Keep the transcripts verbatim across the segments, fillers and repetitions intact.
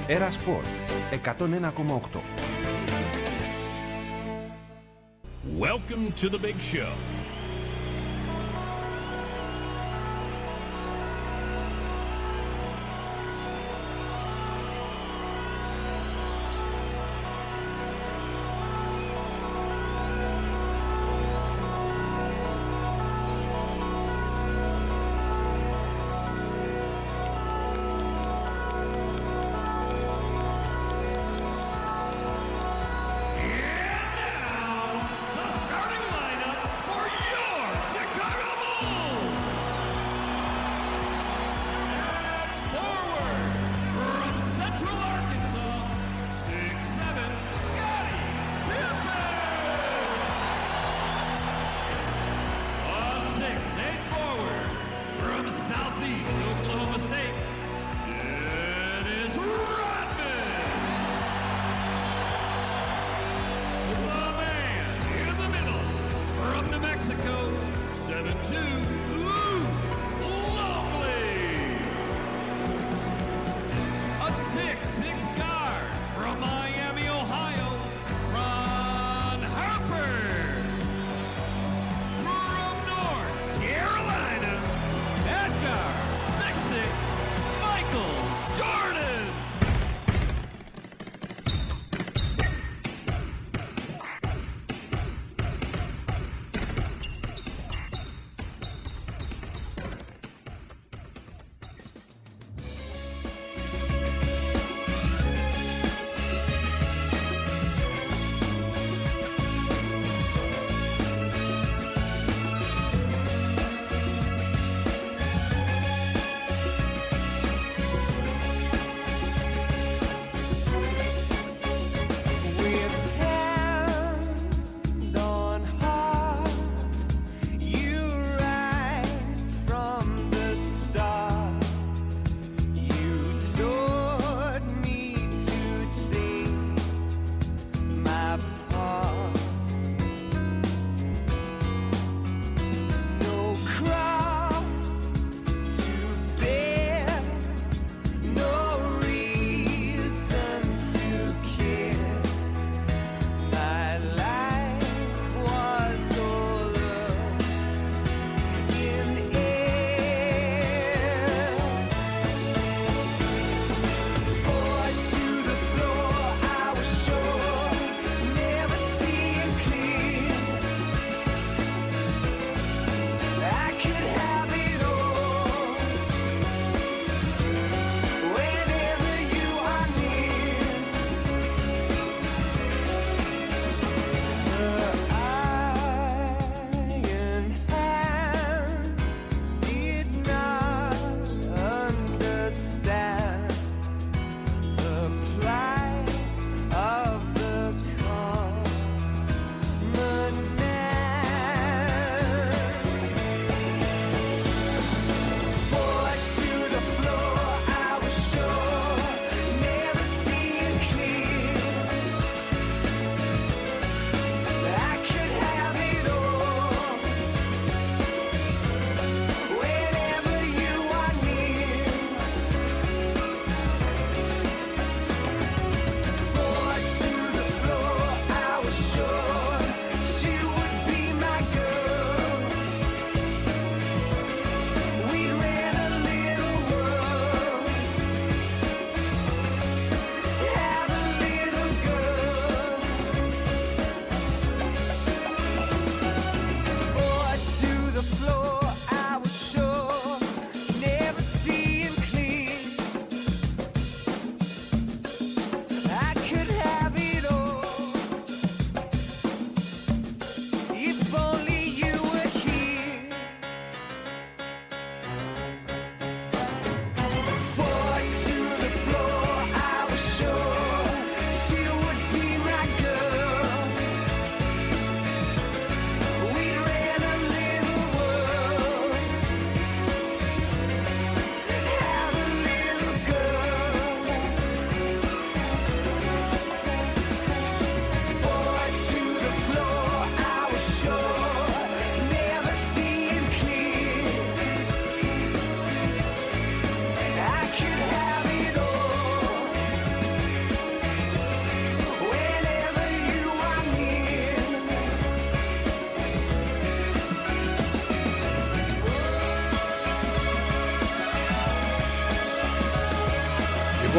Έρα Σπορ εκατόν ένα κόμμα οκτώ. Welcome to the big show. And now, the starting lineup for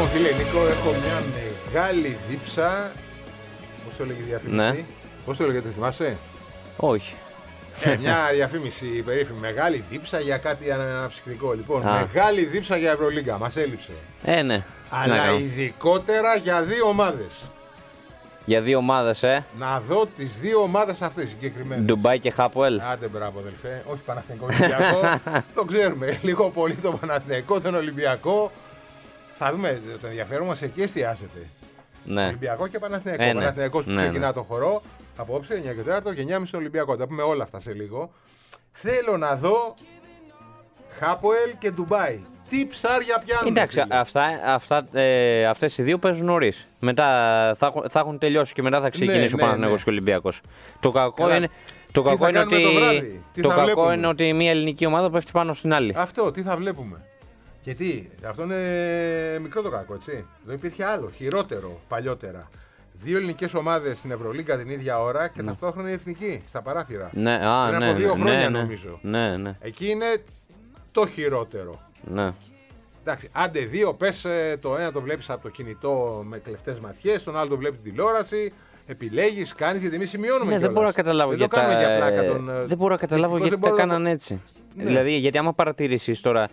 Λοιπόν, φίλε Νίκο, έχω μια μεγάλη δίψα. Πώς το λέγει η διαφήμιση? Ναι. Πώς το λέγεται, θυμάσαι? Όχι. Ε, μια διαφήμιση περίφημη. Μεγάλη δίψα για κάτι αναψυκτικό. Λοιπόν, Α. μεγάλη δίψα για Ευρωλίγκα. Μας έλειψε. Ε, ναι. Αλλά ειδικότερα για δύο ομάδες. Για δύο ομάδες, ε. Να δω τις δύο ομάδες αυτές συγκεκριμένες. Ντουμπάι και Χάπουελ. Άντε, μπράβο, αδελφέ. Όχι Παναθηναϊκό Ολυμπιακό. Το ξέρουμε. Λίγο πολύ το Παναθηναϊκό, τον Ολυμπιακό. Θα δούμε. Το ενδιαφέρον μας εκεί εστιάζεται. Ναι. Ολυμπιακό και Παναθηναϊκό. Ε, ναι. Παναθηναϊκός που Ναι, ξεκινά ναι. το χορό απόψε εννιά και τέσσερα και εννιά και μισή Ολυμπιακό. Τα πούμε όλα αυτά σε λίγο. Θέλω να δω Χάπουελ και Ντουμπάι. Τι ψάρια πιάνουν. Εντάξει, αυτά, αυτά, ε, αυτές οι δύο παίζουν νωρίς. Μετά θα, έχουν- θα έχουν τελειώσει και μετά θα ξεκινήσει Ναι, ο ναι, Παναθηναϊκός ναι. και ο Ολυμπιακός. Το κακό Καλά. είναι, το Τι κακό θα είναι κάνουμε ότι, το βράδυ? Τι το θα κακό βλέπουμε? είναι ότι μια ελληνική ομάδα πέφτει πάνω στην άλλη. Αυτό, τι θα βλέπουμε. Και τι, αυτό είναι μικρό το κακό, έτσι. Δεν υπήρχε άλλο, χειρότερο παλιότερα. Δύο ελληνικές ομάδες στην Ευρωλίγκα την ίδια ώρα και ταυτόχρονα η εθνική στα παράθυρα. Ναι, α, Πριν ναι, από δύο ναι, χρόνια, ναι, νομίζω. Ναι, ναι, Εκεί είναι το χειρότερο. ναι. Εντάξει, άντε δύο, πες ε, το ένα το βλέπεις από το κινητό με κλεφτές ματιές, τον άλλο το βλέπεις την τηλεόραση, επιλέγεις, κάνεις, γιατί εμείς σημειώνουμε Ναι, κιόλας. δεν μπορώ να καταλάβω δεν γιατί το κάνουμε τα... για πλάκα τον, ε, δεν μπορώ να καταλάβω δυστυχώς γιατί δεν τα μπορώ να- κάνανε έτσι. Ναι. Δηλαδή, γιατί άμα παρατηρήσεις τώρα.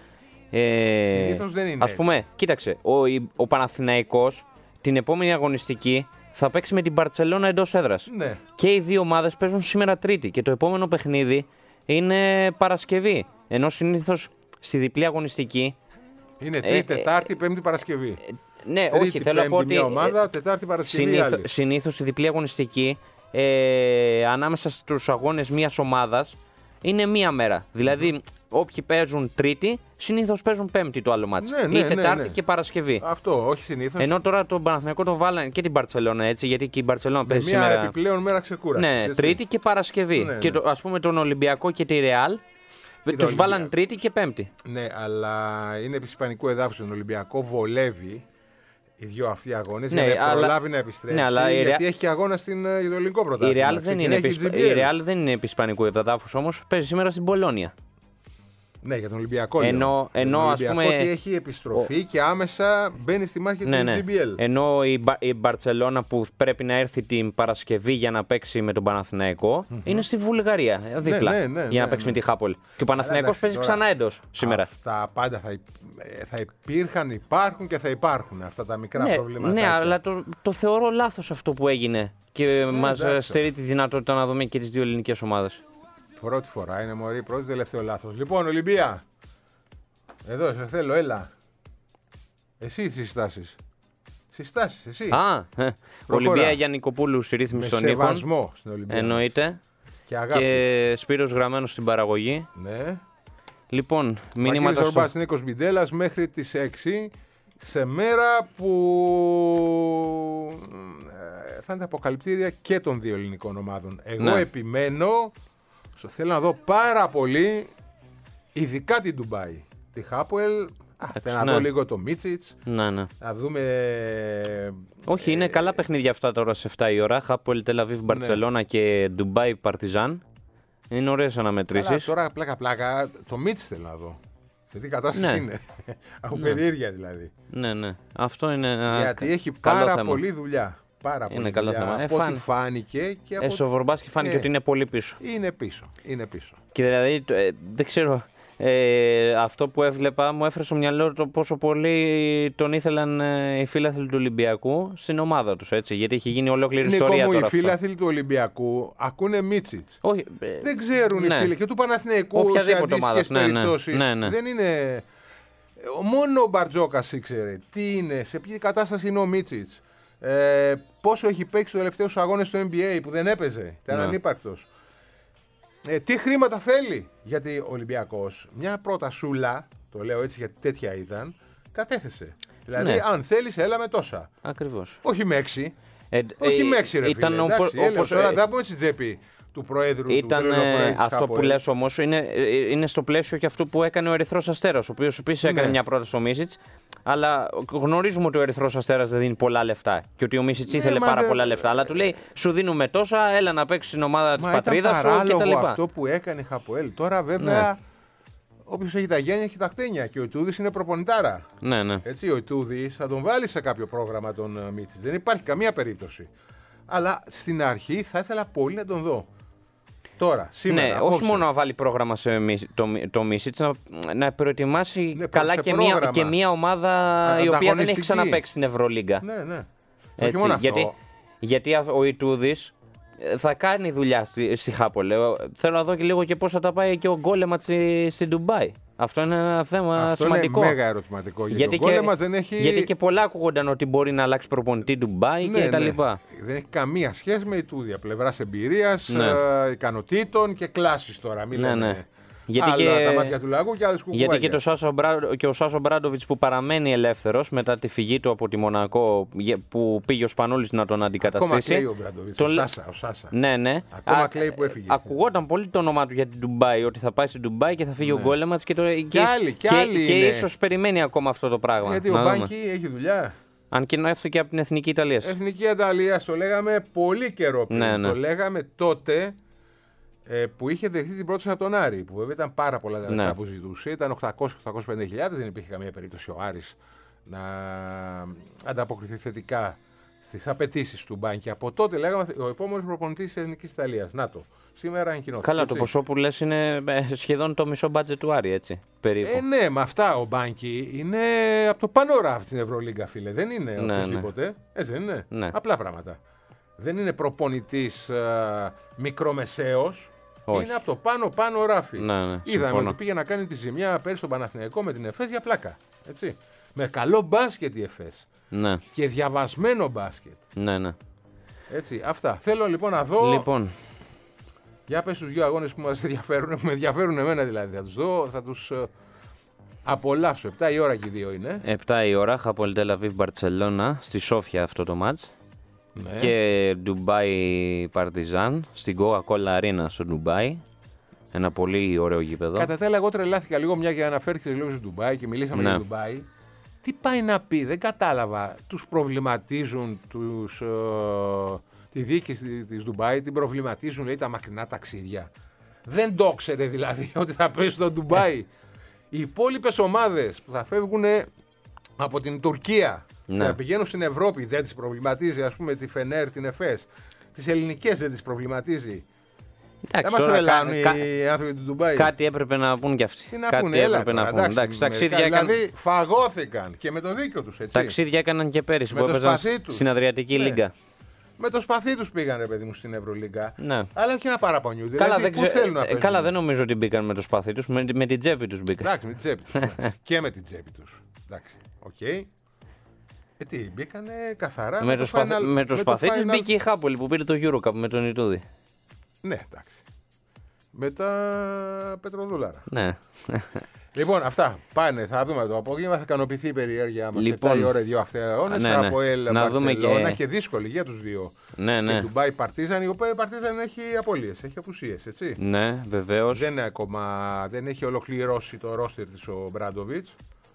Ε, Συνήθως δεν είναι ας πούμε, έτσι. κοίταξε, ο, η- ο Παναθηναϊκός την επόμενη αγωνιστική θα παίξει με την Μπαρτσελώνα εντός έδρας. Ναι. Και οι δύο ομάδες παίζουν σήμερα Τρίτη και το επόμενο παιχνίδι είναι Παρασκευή. Ενώ συνήθως στη διπλή αγωνιστική. Είναι Τρίτη, ε, Τετάρτη, Πέμπτη, Παρασκευή. Ναι, Τρίτη, όχι, θέλω να Πέμπτη, πω ότι. μια ομάδα, Τετάρτη, Παρασκευή συνήθω, άλλη. συνήθως στη διπλή αγωνιστική ε, ανάμεσα στους αγώνες μιας ομάδας είναι μία μέρα. Δηλαδή, όποιοι παίζουν Τρίτη, συνήθως παίζουν Πέμπτη το άλλο μάτσο. Ναι, ναι, ή ναι, Τετάρτη ναι. και Παρασκευή. Αυτό, όχι συνήθως. Ενώ τώρα τον Παναθηναϊκό τον βάλανε και την Μπαρτσελώνα έτσι, γιατί και η Μπαρτσελώνα με παίζει μια σήμερα. επιπλέον μέρα ξεκούρασης. Ναι, έτσι. Τρίτη και Παρασκευή. Ναι, Και ναι. το, ας πούμε τον Ολυμπιακό και τη Ρεάλ τους βάλανε Ολυμπιακό. Τρίτη και Πέμπτη. Ναι, αλλά είναι επί ισπανικού εδάφους. Τον Ολυμπιακό βολεύει οι δύο αυτοί αγώνες Ναι, για να αλλά- προλάβει να επιστρέψει. ναι, αλλά η γιατί Ρεάλ- έχει και αγώνα στην, ε, για το ελληνικό Η πρωτάθλημα. Ρεάλ δεν, είναι Ξεκινάει επί, και η τζι μπι ελ. η Real δεν είναι επί ισπανικού εδάφους όμως, παίζει σήμερα στην Πολώνια. Ναι, για τον Ολυμπιακό. Ενώ- λέω. Για ενώ, τον ας Ολυμπιακό πούμε, ότι έχει επιστροφή και άμεσα μπαίνει στη μάχη Ναι, του ναι. τζι μπι ελ. Ενώ η, Μπα- η Μπαρτσελώνα που πρέπει να έρθει την Παρασκευή για να παίξει με τον Παναθηναϊκό είναι στη Βουλγαρία, ε, δίπλα. ναι, ναι, για να ναι, παίξει ναι. με τη Χάπολ. Και ο Παναθηναϊκός εντάξει, παίζει τώρα, ξανά εντός σήμερα. Αυτά πάντα θα, υ- ε, θα υπήρχαν, υπάρχουν και θα υπάρχουν αυτά τα μικρά Ναι, προβλήματα. ναι, αλλά το, το θεωρώ λάθος αυτό που έγινε και μας εντάξει. στερεί τη δυνατότητα να δούμε και τις δύο ελληνικές ομάδες. Πρώτη φορά είναι μωρή, πρώτη τελευταίο λάθος. Λοιπόν, Ολυμπία. Εδώ, σε θέλω, έλα. Εσύ τις συστάσεις. Συστάσεις, εσύ. Α, ε, Ολυμπία Γιαννικοπούλου στη Με ρύθμιση των ήχων. σεβασμό στην Ολυμπία. Εννοείται. Και αγάπη. Και Σπύρος Γραμμένος στην παραγωγή. Ναι. Λοιπόν, μηνύματα Μηνύματα στο... στο... Νίκος Μπιντέλας μέχρι τις έξι σε μέρα που ε, θα είναι τα αποκαλυπτήρια και των δύο ελληνικών ομάδων. Εγώ Ναι. επιμένω, στο- θέλω να δω πάρα πολύ, ειδικά την Ντουμπάι. Τη Χάπουελ, α, θέλω να ναι. δω λίγο το Μίτσιτς, Ναι, ναι. να δούμε... Όχι, είναι καλά παιχνίδια αυτά τώρα σε εφτά η ώρα. Χάπολ, Τελαβίβ, Μπαρτσελώνα και Ντουμπάι, Παρτιζάν. Είναι ωραίες Αλλά αναμετρήσεις. τώρα πλάκα-πλάκα το Μίτσιτς θέλω να δω. Σε τι κατάσταση Ναι. είναι. Από περιέργεια δηλαδή. Ναι, ναι. Αυτό είναι ένα Γιατί κα- έχει καλό πάρα θέμα. πολλή δουλειά. Πάρα Είναι πολύ καλό δουλειά. θέμα. Ε, Από ό,τι φαν- φάνηκε και από... Ε, στο Βορμπάσκετ φάνηκε Ε. ότι είναι πολύ πίσω. Είναι πίσω. Είναι πίσω. Και δηλαδή, το- ε, δεν ξέρω, ε, αυτό που έβλεπα μου έφερε στο μυαλό το πόσο πολύ τον ήθελαν ε, οι φίλαθλοι του Ολυμπιακού στην ομάδα τους, έτσι. Γιατί έχει γίνει ολόκληρη Νίκο ιστορία μου, τώρα οι αυτό. φίλαθλοι του Ολυμπιακού ακούνε Μίτσιτς. Όχι, ε, Δεν ξέρουν ναι. οι φίλοι. Και του Παναθηναϊκού σε Οποιαδήποτε αντίστοιχες ομάδας, ναι, ναι. περιπτώσεις. Ναι, ναι. Δεν είναι... Μόνο ο Μπαρτζόκας ήξερε τι είναι, σε ποια κατάσταση είναι ο Μίτσιτς. Ε, πόσο έχει παίξει τους τελευταίους αγώνες στο N B A που δεν έπαιζε. Ήταν Ναι. ανύπαρκτος. Ε, τι χρήματα θέλει. Γιατί ο Ολυμπιακός, μια πρώτα σούλα, το λέω έτσι γιατί τέτοια ήταν, κατέθεσε. Δηλαδή, Ναι. αν θέλεις, έλα με τόσα. ακριβώς. Όχι με έξι. Ε, Όχι ε, με έξι, ρε ήταν φίλε. οπο- Εντάξει, έλεος, όπως, τώρα ε, δεν θα πούμε στην τσέπη του Προέδρου Ήταν του τρελοπροέδρου ε, της αυτό που Χάπολ. λες όμως είναι, ε, είναι στο πλαίσιο και αυτού που έκανε ο Ερυθρός Αστέρας, ο οποίος επίσης έκανε Ναι. μια πρόταση στο Μίσιτς, αλλά γνωρίζουμε ότι ο Ερυθρός Αστέρας δεν δίνει πολλά λεφτά και ότι ο Μίσιτς Ναι, ήθελε μα πάρα δεν- πολλά λεφτά, αλλά του λέει σου δίνουμε τόσα, έλα να παίξεις στην ομάδα της Μα ήταν πατρίδας σου παράλογο κτλ. αυτό που έκανε η Χαποέλ. Τώρα βέβαια όποιος έχει τα γένια έχει τα χτένια. Και ο Ιτούδης είναι προπονητάρα. Ναι, ναι. Έτσι, ο Ιτούδης θα τον βάλει σε κάποιο πρόγραμμα τον uh, Μίτσιτς. Δεν υπάρχει καμία περίπτωση. Αλλά στην αρχή θα ήθελα πολύ να τον δω. Τώρα, σήμερα. Ναι, απόψε. όχι μόνο να βάλει πρόγραμμα σε το, το Μίσιτς, να, να προετοιμάσει ναι, καλά και μία, και μία ομάδα η οποία δεν έχει ξαναπαίξει στην Ευρωλίγκα. Ναι, ναι. Έτσι, όχι μόνο γιατί, αυτό. γιατί ο Ιτούδης θα κάνει δουλειά στη, στη Χάπολε. Θέλω να δω και λίγο και πώς θα τα πάει και ο Γκόλεματς στη, στη Ντουμπάι. Αυτό είναι ένα θέμα αυτό σημαντικό. Είναι μέγα ερωτηματικό. Γιατί, γιατί, ο Γκόλεματς δεν έχει... γιατί και πολλά ακούγονταν ότι μπορεί να αλλάξει προπονητή Ντουμπάι ναι, και τα ναι. λοιπά. Δεν έχει καμία σχέση με Ιτούδη. Πλευράς εμπειρίας, ναι. ε, ικανοτήτων και κλάσης τώρα. Μην ναι, λέμε. Ναι. Γιατί άλλα και... τα μάτια του λαγού και άλλες κουκουβάγια. Γιατί και, το Σάσο Μπρά... και ο Σάσο Μπράντοβιτς που παραμένει ελεύθερος μετά τη φυγή του από τη Μονακό που πήγε ο Σπανούλης να τον αντικαταστήσει. Ακόμα κλαίει ο Μπράντοβιτς, τον... ο, Σάσα, ο Σάσα. Ναι, ναι. Ακόμα Α... κλαίει που έφυγε. Ακουγόταν πολύ το όνομά του για την Ντουμπάι, ότι θα πάει στην Ντουμπάι και θα φύγει ναι. ο Γκόλεματς και, το... και, και... άλλοι, και, και... άλλοι και είναι... ίσως περιμένει ακόμα αυτό το πράγμα. Γιατί ο Μπάνκι έχει δουλειά. Αν και να έρθει και από την Εθνική Ιταλία. Εθνική Ιταλία, το λέγαμε πολύ καιρό πριν. Ναι, ναι. Το λέγαμε τότε ε, που είχε δεχτεί την πρόταση από τον Άρη. Που βέβαια ήταν πάρα πολλά τα λεφτά ναι. που ζητούσε. Ήταν οκτακόσιες με οκτακόσιες πενήντα χιλιάδες. Δεν υπήρχε καμία περίπτωση ο Άρης να ανταποκριθεί θετικά στις απαιτήσεις του Μπάνκι. Από τότε λέγαμε ο επόμενος προπονητής της Εθνικής Ιταλίας. Να το. Σήμερα ανακοινώθηκε. Καλά, το ποσό που λες είναι σχεδόν το μισό μπάτζετ του Άρη, έτσι. Περίπου. Ε, ναι, με αυτά ο Μπάνκι είναι από το πάνω ράφι στην Ευρωλίγκα, φίλε. Δεν είναι ναι, οποιοδήποτε. Ναι. Έτσι δεν είναι. Ναι. Απλά πράγματα. Δεν είναι προπονητής uh, μικρομεσαίος. Όχι. Είναι από το πάνω πάνω ράφι. Ναι, ναι, είδαμε συμφωνώ. ότι πήγε να κάνει τη ζημιά πέρσι στον Παναθηναϊκό με την ΕΦΕΣ για πλάκα. Έτσι. Με καλό μπάσκετ η ΕΦΕΣ. Ναι. Και διαβασμένο μπάσκετ. Ναι, ναι. Έτσι. Αυτά. Θέλω λοιπόν να δω. Λοιπόν. Για πες τους δύο αγώνες που μας ενδιαφέρουν, που με ενδιαφέρουν εμένα δηλαδή. Θα τους δω, θα τους uh, απολαύσω. επτά η ώρα και οι δύο είναι. επτά η ώρα, Χάπολ Τελ Αβίβ Μπαρτσελώνα, στη Σόφια αυτό το μάτς. Ναι. Και Ντουμπάι Παρτιζάν, στην Coca-Cola Arena στο Ντουμπάι. Ένα πολύ ωραίο γήπεδο. Κατά τα άλλα, εγώ τρελάθηκα λίγο μια και αναφέρθηκε λίγο στο Ντουμπάι και μιλήσαμε ναι. για Ντουμπάι. Τι πάει να πει, δεν κατάλαβα. Τους προβληματίζουν τους, ε, τη διοίκηση της Ντουμπάι, την προβληματίζουν λέει τα μακρινά ταξίδια. Δεν το ξέρε δηλαδή ότι θα πέσει στο Ντουμπάι. Οι υπόλοιπες ομάδες που θα φεύγουν από την Τουρκία ναι. και θα πηγαίνουν στην Ευρώπη δεν τις προβληματίζει, ας πούμε τη Φενέρ, την Εφές. Τις ελληνικές δεν τις προβληματίζει. Εντάξει, δεν μας τρελάνουν κα... οι άνθρωποι του Ντουμπάι. Κάτι έπρεπε να πούν κι αυτοί. Τι να κάτι πούνε, έπρεπε έλα, να τώρα, πούν. Εντάξει, ταξίδια δηλαδή έκαν... φαγώθηκαν και με το δίκιο τους. Έτσι. Ταξίδια έκαναν και πέρυσι με που το έπαιζαν τους. στην Αδριατική ναι. Λίγκα. Με το σπαθί τους πήγαν, ρε παιδί μου, στην Ευρωλίγκα. Ναι. Αλλά και να παραπονιούνται. Καλά, δηλαδή, δεν πού ξε... θέλουν να παίζουν. Καλά, δεν νομίζω ότι μπήκαν με το σπαθί τους, με, με την τσέπη τους μπήκαν. Εντάξει, με την τσέπη τους. και με την τσέπη τους. Εντάξει, οκ. Okay. Ε, τι, μπήκανε καθαρά. Με, με το, το σπαθ... final... με το με σπαθί το τους final... μπήκε η Χάπολη που πήρε το Eurocup με τον Ιτούδη. Ναι, εντάξει. Με τα πετροδούλαρα. Ναι. Λοιπόν, αυτά πάνε. Θα δούμε το απόγευμα. Θα ικανοποιηθεί η περιέργεια μας. Λοιπόν, επτά η ώρα δύο αυτές αγώνες. ναι, ναι. Από Ελ Να δούμε Μπαρσελόνα και... και δύσκολη για τους δύο. Ναι, ναι. Και Ντουμπάι Παρτίζαν. Η οποία η Παρτίζαν έχει απώλειες, έχει απουσίες, έτσι. Ναι, βεβαίως. Δεν, είναι ακόμα, δεν έχει ολοκληρώσει το ρόστερ της ο Μπράντοβιτς.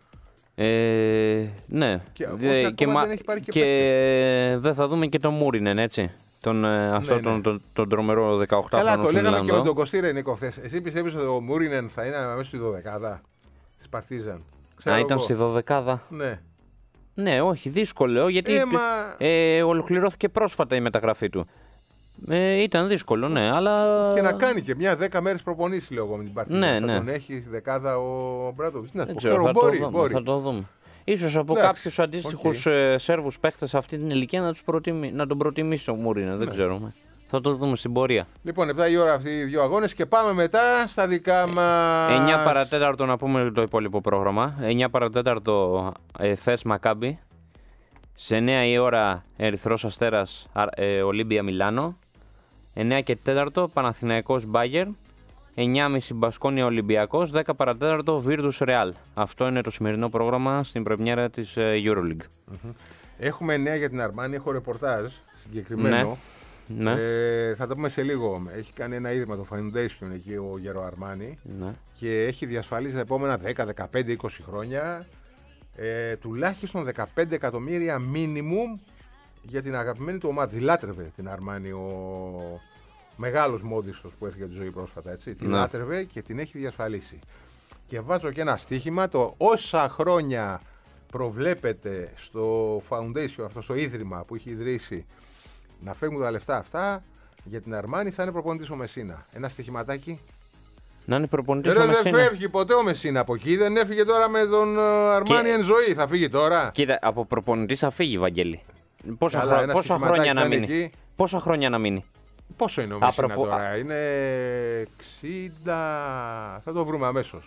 Ε, ναι. Και, Δε, και, μα... δεν έχει πάρει και, και δεν θα δούμε και τον Μούρινεν, έτσι. Τον, ναι, αυτό ναι. Τον, τον, τον τρομερό δεκαοκτάχρονο Καλά, το λέγαμε Φινλανδό. και με τον Κωστή Ρενίκο χθες. Εσύ πιστεύεις ότι ο Μούρινεν θα είναι μέσα στη δωδεκάδα της Παρτίζαν? Να ήταν στη δωδεκάδα. Ναι. Ναι, όχι, δύσκολο, γιατί ε, μα... ε, ολοκληρώθηκε πρόσφατα η μεταγραφή του. Ε, ήταν δύσκολο, ναι, αλλά... Και να κάνει και μια δέκα μέρες προπονήσεις, λέω εγώ, με την Παρτίζαν. Ναι, θα ναι. τον έχει δεκάδα ο Μπράντοβιτς. Ναι, δεν ξέρω, θα, μπορεί, το δούμε, μπορεί. θα το δούμε. Ίσως από Εντάξει, κάποιους αντίστοιχους okay. ε, Σέρβους παίχτες σε αυτή την ηλικία να, τους προτιμη... να τον προτιμήσει ο Μούρινεν, δεν ναι. ξέρουμε. Θα το δούμε στην πορεία. Λοιπόν, επτά η ώρα αυτοί οι δύο αγώνες και πάμε μετά στα δικά μας. εννιά παρατέταρτο να πούμε το υπόλοιπο πρόγραμμα. εννιά παρατέταρτο Εφές Μακάμπι. Σε εννιά η ώρα Ερυθρός Αστέρας ε, Ολύμπια Μιλάνο. εννιά και τέσσερα Παναθηναϊκός Μπάγερ. εννιά και μισή Μπασκόνια Ολυμπιακός. δέκα παρατέταρτο Βίρτους Ρεάλ. Αυτό είναι το σημερινό πρόγραμμα στην πρεμιέρα της EuroLeague. Mm-hmm. Έχουμε νέα για την Αρμάνη, έχω ρεπορτάζ συγκεκριμένο. Ναι. Ναι. Ε, θα το πούμε σε λίγο. Έχει κάνει ένα ίδρυμα το Foundation εκεί ο Γερο Αρμάνη ναι. και έχει διασφαλίσει τα επόμενα δέκα, δεκαπέντε, είκοσι χρόνια ε, τουλάχιστον δεκαπέντε εκατομμύρια minimum για την αγαπημένη του ομάδα. Λάτρευε την Αρμάνη ο μεγάλος μόδιστος που έφυγε τη ζωή πρόσφατα. Έτσι. Την ναι. λάτρευε και την έχει διασφαλίσει. Και Και βάζω και ένα στοίχημα, το όσα χρόνια προβλέπεται στο foundation, αυτό στο ίδρυμα που έχει ιδρύσει, να φεύγουν τα λεφτά αυτά, για την Αρμάνι θα είναι προπονητής ο Μεσίνα. Ένα στοιχηματάκι. Να είναι προπονητής ο Ρε, Μεσίνα. δεν φεύγει ποτέ ο Μεσίνα από εκεί, δεν έφυγε τώρα με τον Αρμάνι Και- εν ζωή. Θα φύγει τώρα. Κοίτα, από προπονητής θα φύγει, Βαγγέλη. Πόσα, Καλά, χρο- ένα πόσα στοιχηματάκι χρόνια να θα είναι μείνει. εκεί. Πόσα χρόνια να μείνει. Πόσο είναι ο Μεσίνα Απροπο- τώρα, είναι εξήντα. Θα το βρούμε αμέσως.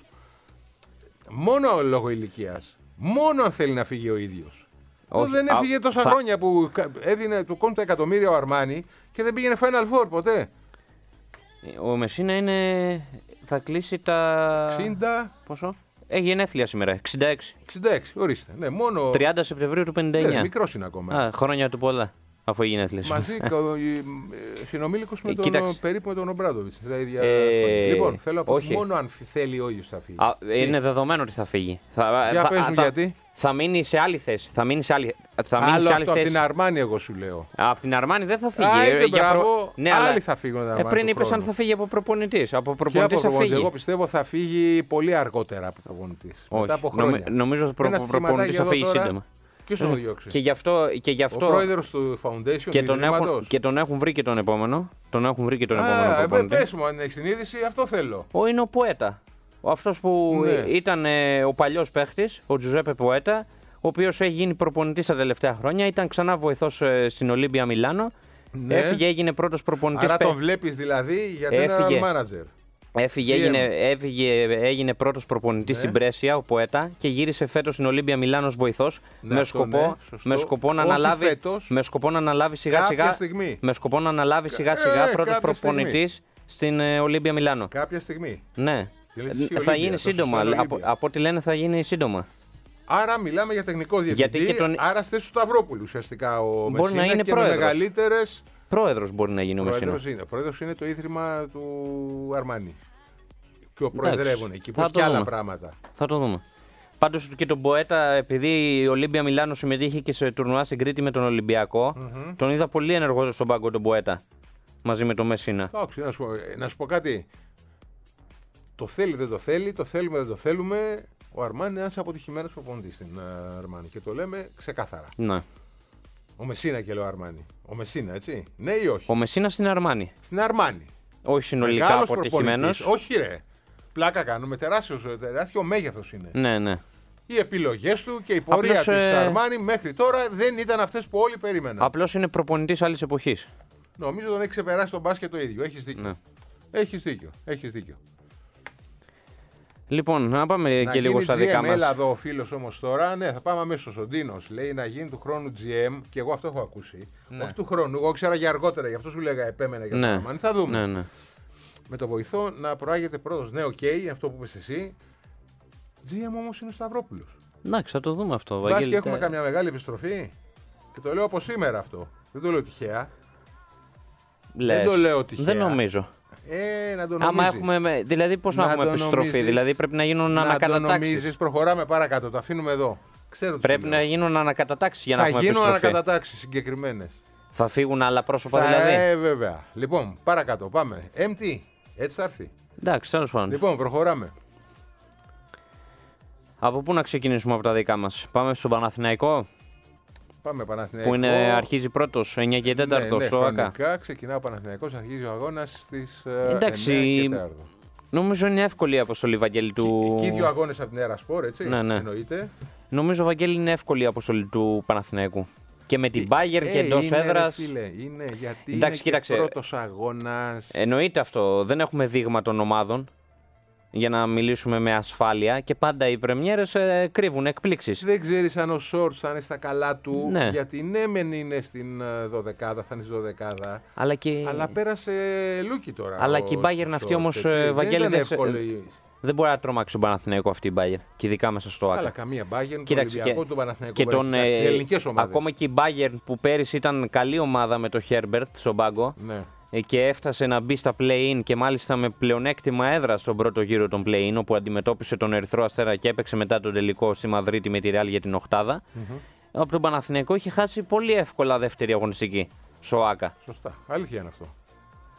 Μόνο λόγω ηλικίας. Μόνο αν θέλει να φύγει ο ίδιος. Όχι, Δεν α, έφυγε τόσα θα- χρόνια που κα- έδινε του κόντου τα εκατομμύρια ο Αρμάνι και δεν πήγαινε Final Four ποτέ. Ο Μεσίνα είναι... θα κλείσει τα... εξήντα, Πόσο? Έχει γενέθλια σήμερα, εξήντα έξι. εξήντα έξι, ορίστε. Ναι, μόνο. τριάντα Σεπτεμβρίου του πενήντα εννιά. Ναι, μικρός είναι ακόμα. Α, χρόνια του πολλά, αφού έχει γενέθλια σήμερα. Μαζί συνομήλικος με Ε, τον, κοίταξε. περίπου με τον Ομπράντοβιτς. Τα ίδια Ε, χρόνια. Λοιπόν, θέλω να πω ότι όχι. μόνο αν θέλει ο ίδιος θα φύγει. Α, είναι δεδομένο ότι θα φύγει. Θα, Για θα, πες μου θα, γιατί. θα μείνει σε άλλη θέση. Θα μείνει σε άλλη, θα μείνει Άλλο σε άλλη αυτό από θέση. την Αρμάνι, εγώ σου λέω. Από την Αρμάνι δεν θα φύγει. Άιντε, Ε, για μπράβο. Ναι, Άλλοι αλλά- θα φύγουν. Ε, πριν είπε αν θα φύγει από προπονητή. Από Και προπονητή από θα προπονητή. φύγει. Εγώ πιστεύω θα φύγει πολύ αργότερα από προπονητή. Όχι. Μετά από χρόνια. Νομι- νομίζω ότι Ένα ο προπονητή στοιχηματάκι θα εδώ φύγει τώρα. σύντομα. Ποιος θα το διώξει. Και γι' αυτό. Και γι Ο αυτό πρόεδρος του Foundation, και, του τον έχουν, Ιδρύματος. και τον έχουν βρει και τον επόμενο. Τον έχουν βρει και τον επόμενο Α, ε, προπονητή. πες μου αν έχεις την είδηση, αυτό θέλω. Ο είναι ο Ποέτα. Ο αυτός που Ναι. ήταν ε, ο παλιός παίχτης, ο Τζουζέπε Ποέτα, ο οποίος έχει γίνει προπονητής τα τελευταία χρόνια, ήταν ξανά βοηθός ε, στην Ολύμπια Μιλάνο. Ναι. Έφυγε, έγινε πρώτος προπονητής. Άρα παί- τον βλέπεις δηλαδή για Έφυγε. general manager. Έφυγε, τζι εμ. έγινε, έφυγε, έγινε πρώτος προπονητής Ναι. στην Πρέσια, ο Ποέτα, και γύρισε φέτος στην Ολύμπια Μιλάνος βοηθός, Ναι, με, αυτό σκοπό, ναι, σωστό. με σκοπό να Όχι αναλάβει, φέτος. με σκοπό να αναλάβει σιγά Κάποια σιγά, στιγμή. με σκοπό να αναλάβει σιγά Ε, σιγά ε, πρώτος κάποια στιγμή. προπονητής στην ε, Ολύμπια Μιλάνο. Κάποια στιγμή. Ναι. Τι λες, η Ε, Ολύμπια, θα γίνει το σύντομα. σωστό είναι Από, Ολύμπια. από ό,τι λένε θα γίνει σύντομα. Άρα μιλάμε για τεχνικό διευθυντή. Γιατί και τον- Άρα στη θέση του Σταυρόπουλου ουσιαστικά ο Μπορεί Μεσίνα να είναι και πρόεδρος. με μεγαλύτερες. Πρόεδρος μπορεί να γίνει ο Μεσίνα. Πρόεδρος είναι. Πρόεδρος είναι το ίδρυμα του Αρμάνι. Και ο Εντάξει, προεδρεύων εκεί που θα έχει το και άλλα δούμε. πράγματα. Θα το δούμε. Πάντως και τον Ποέτα, επειδή η Ολύμπια Μιλάνο συμμετείχε και σε τουρνουά στην Κρήτη με τον ολυμπιακο τον είδα πολύ ενεργό στον πάγκο τον Ποέτα. Μαζί με τον Μεσίνα. Εντάξει, να σου, πω, ε, να σου πω κάτι. Το θέλει, δεν το θέλει, το θέλουμε, δεν το θέλουμε. Ο Αρμάνι είναι ένας αποτυχημένος προπονητής στην ε, Αρμάνι και το λέμε ξεκάθαρα. Ναι. Ο Μεσίνα και λέω Αρμάνι. Ο Μεσίνα, έτσι. Ναι ή όχι. Ο Μεσίνα στην Αρμάνι. Στην Αρμάνι. Όχι συνολικά Μεγάλος αποτυχημένος. προπονητής. Όχι, ρε. Πλάκα κάνουμε. Τεράστιος, τεράστιο μέγεθος είναι. Ναι, ναι. Οι επιλογές του και η πορεία Απλώς, της ε, Αρμάνι μέχρι τώρα δεν ήταν αυτές που όλοι περίμεναν. Απλώς είναι προπονητής άλλης εποχής. Νομίζω τον έχει ξεπεράσει τον μπάσκετ το ίδιο. Έχεις δίκιο. Ναι. Έχεις δίκιο. Έχεις δίκιο. Λοιπόν, να πάμε Να και γίνει λίγο στα τζι εμ, δικά μας. έλα εδώ ο φίλος όμως τώρα. Ναι, θα πάμε αμέσως. Ο Ντίνος λέει να γίνει του χρόνου τζι εμ και εγώ αυτό έχω ακούσει. Ναι. Όχι του χρόνου. Εγώ ξέρα για αργότερα. Γι' αυτό σου λέγα επέμενα για Ναι. το Αρμάνι. Θα δούμε. Ναι, ναι. Με το βοηθό να προάγεται πρώτος. Ναι, οκ, αυτό που είπες εσύ. τζι εμ όμως είναι ο Σταυρόπουλος. Εντάξει, θα το δούμε αυτό. Βάζει Βαγγέλη. και έχουμε καμιά μεγάλη επιστροφή. Και το λέω από σήμερα αυτό. Δεν το λέω τυχαία. Λες. Δεν το λέω τυχαία. Δεν νομίζω. Ε, να το Άμα νομίζεις. έχουμε. με- Δηλαδή, πώς να, Να έχουμε το επιστροφή. νομίζεις. Δηλαδή, πρέπει να γίνουν Να το ανακατατάξεις. νομίζεις, προχωράμε παρακάτω. Το αφήνουμε εδώ. Ξέρω τι Πρέπει σου να λέω. γίνουν ανακατατάξεις για να Θα έχουμε γίνουν επιστροφή. ανακατατάξεις συγκεκριμένες. Θα φύγουν άλλα πρόσωπα Θα, δηλαδή. ε, βέβαια. Λοιπόν, παρακάτω. Πάμε. εμ τι. Έτσι θα έρθει. Εντάξει, τέλος πάντων. Λοιπόν, προχωράμε. Από πού να ξεκινήσουμε από τα δικά μας. Πάμε στον Παναθηναϊκό Πάμε Παναθηναϊκό. που είναι, αρχίζει πρώτος, εννιά και τέσσερα Ναι, ναι, στο ΑΚΑ. χρονικά ξεκινά ο Παναθηναϊκός, αρχίζει ο αγώνας στις Εντάξει, εννιά και τέσσερα. Νομίζω είναι εύκολη η αποστολή, Βαγγέλη, του. Και οι δύο αγώνες από την Έρα Σπορ, έτσι. Ναι, ναι. Εννοείται. Νομίζω, Βαγγέλη, είναι εύκολη η αποστολή του Παναθηναϊκού. Και με την Bayern και Ε, εντός είναι, ρε έδρας. φίλε, είναι γιατί Εντάξει, είναι κοίταξε. και πρώτος αγώνας. Εννοείται αυτό. Δεν έχουμε δείγμα των ομάδων για να μιλήσουμε με ασφάλεια και πάντα οι πρεμιέρες ε, κρύβουν εκπλήξεις. Δεν ξέρεις αν ο Σόρτς θα είναι στα καλά του. Ναι. Γιατί ναι, μεν είναι στην ε, δωδεκάδα, θα είναι στη δωδεκάδα. Αλλά και, Αλλά πέρασε λούκι τώρα. Αλλά ο- και η ο Bayern αυτή Σόρτς, όμως, έτσι. ε, Δεν Βαγγέλη, ήταν δεν σε- εύκολη. δεν μπορεί να τρομάξει τον Παναθηναϊκό αυτή η Bayern. Και ειδικά μέσα στο Καλά, ΑΚΑ. καμία Bayern, τον Κοίταξε, Ολυμπιακό, και- τον Παναθηναϊκό. Και μπορεί τον, να κοιτάξει, ε, τις ελληνικές ομάδες. ακόμα και η Bayern που πέρυσι ήταν καλή ομάδα με το Herbert στον πάγκο Ναι. ε, και έφτασε να μπει στα play-in και μάλιστα με πλεονέκτημα έδρα στον πρώτο γύρο των play-in, όπου αντιμετώπισε τον Ερυθρό Αστέρα και έπαιξε μετά τον τελικό στη Μαδρίτη με τη Real για την οκτάδα. Mm-hmm. Από τον Παναθηναϊκό είχε χάσει πολύ εύκολα δεύτερη αγωνιστική στο ΑΚΑ. Σωστά. Αλήθεια είναι αυτό.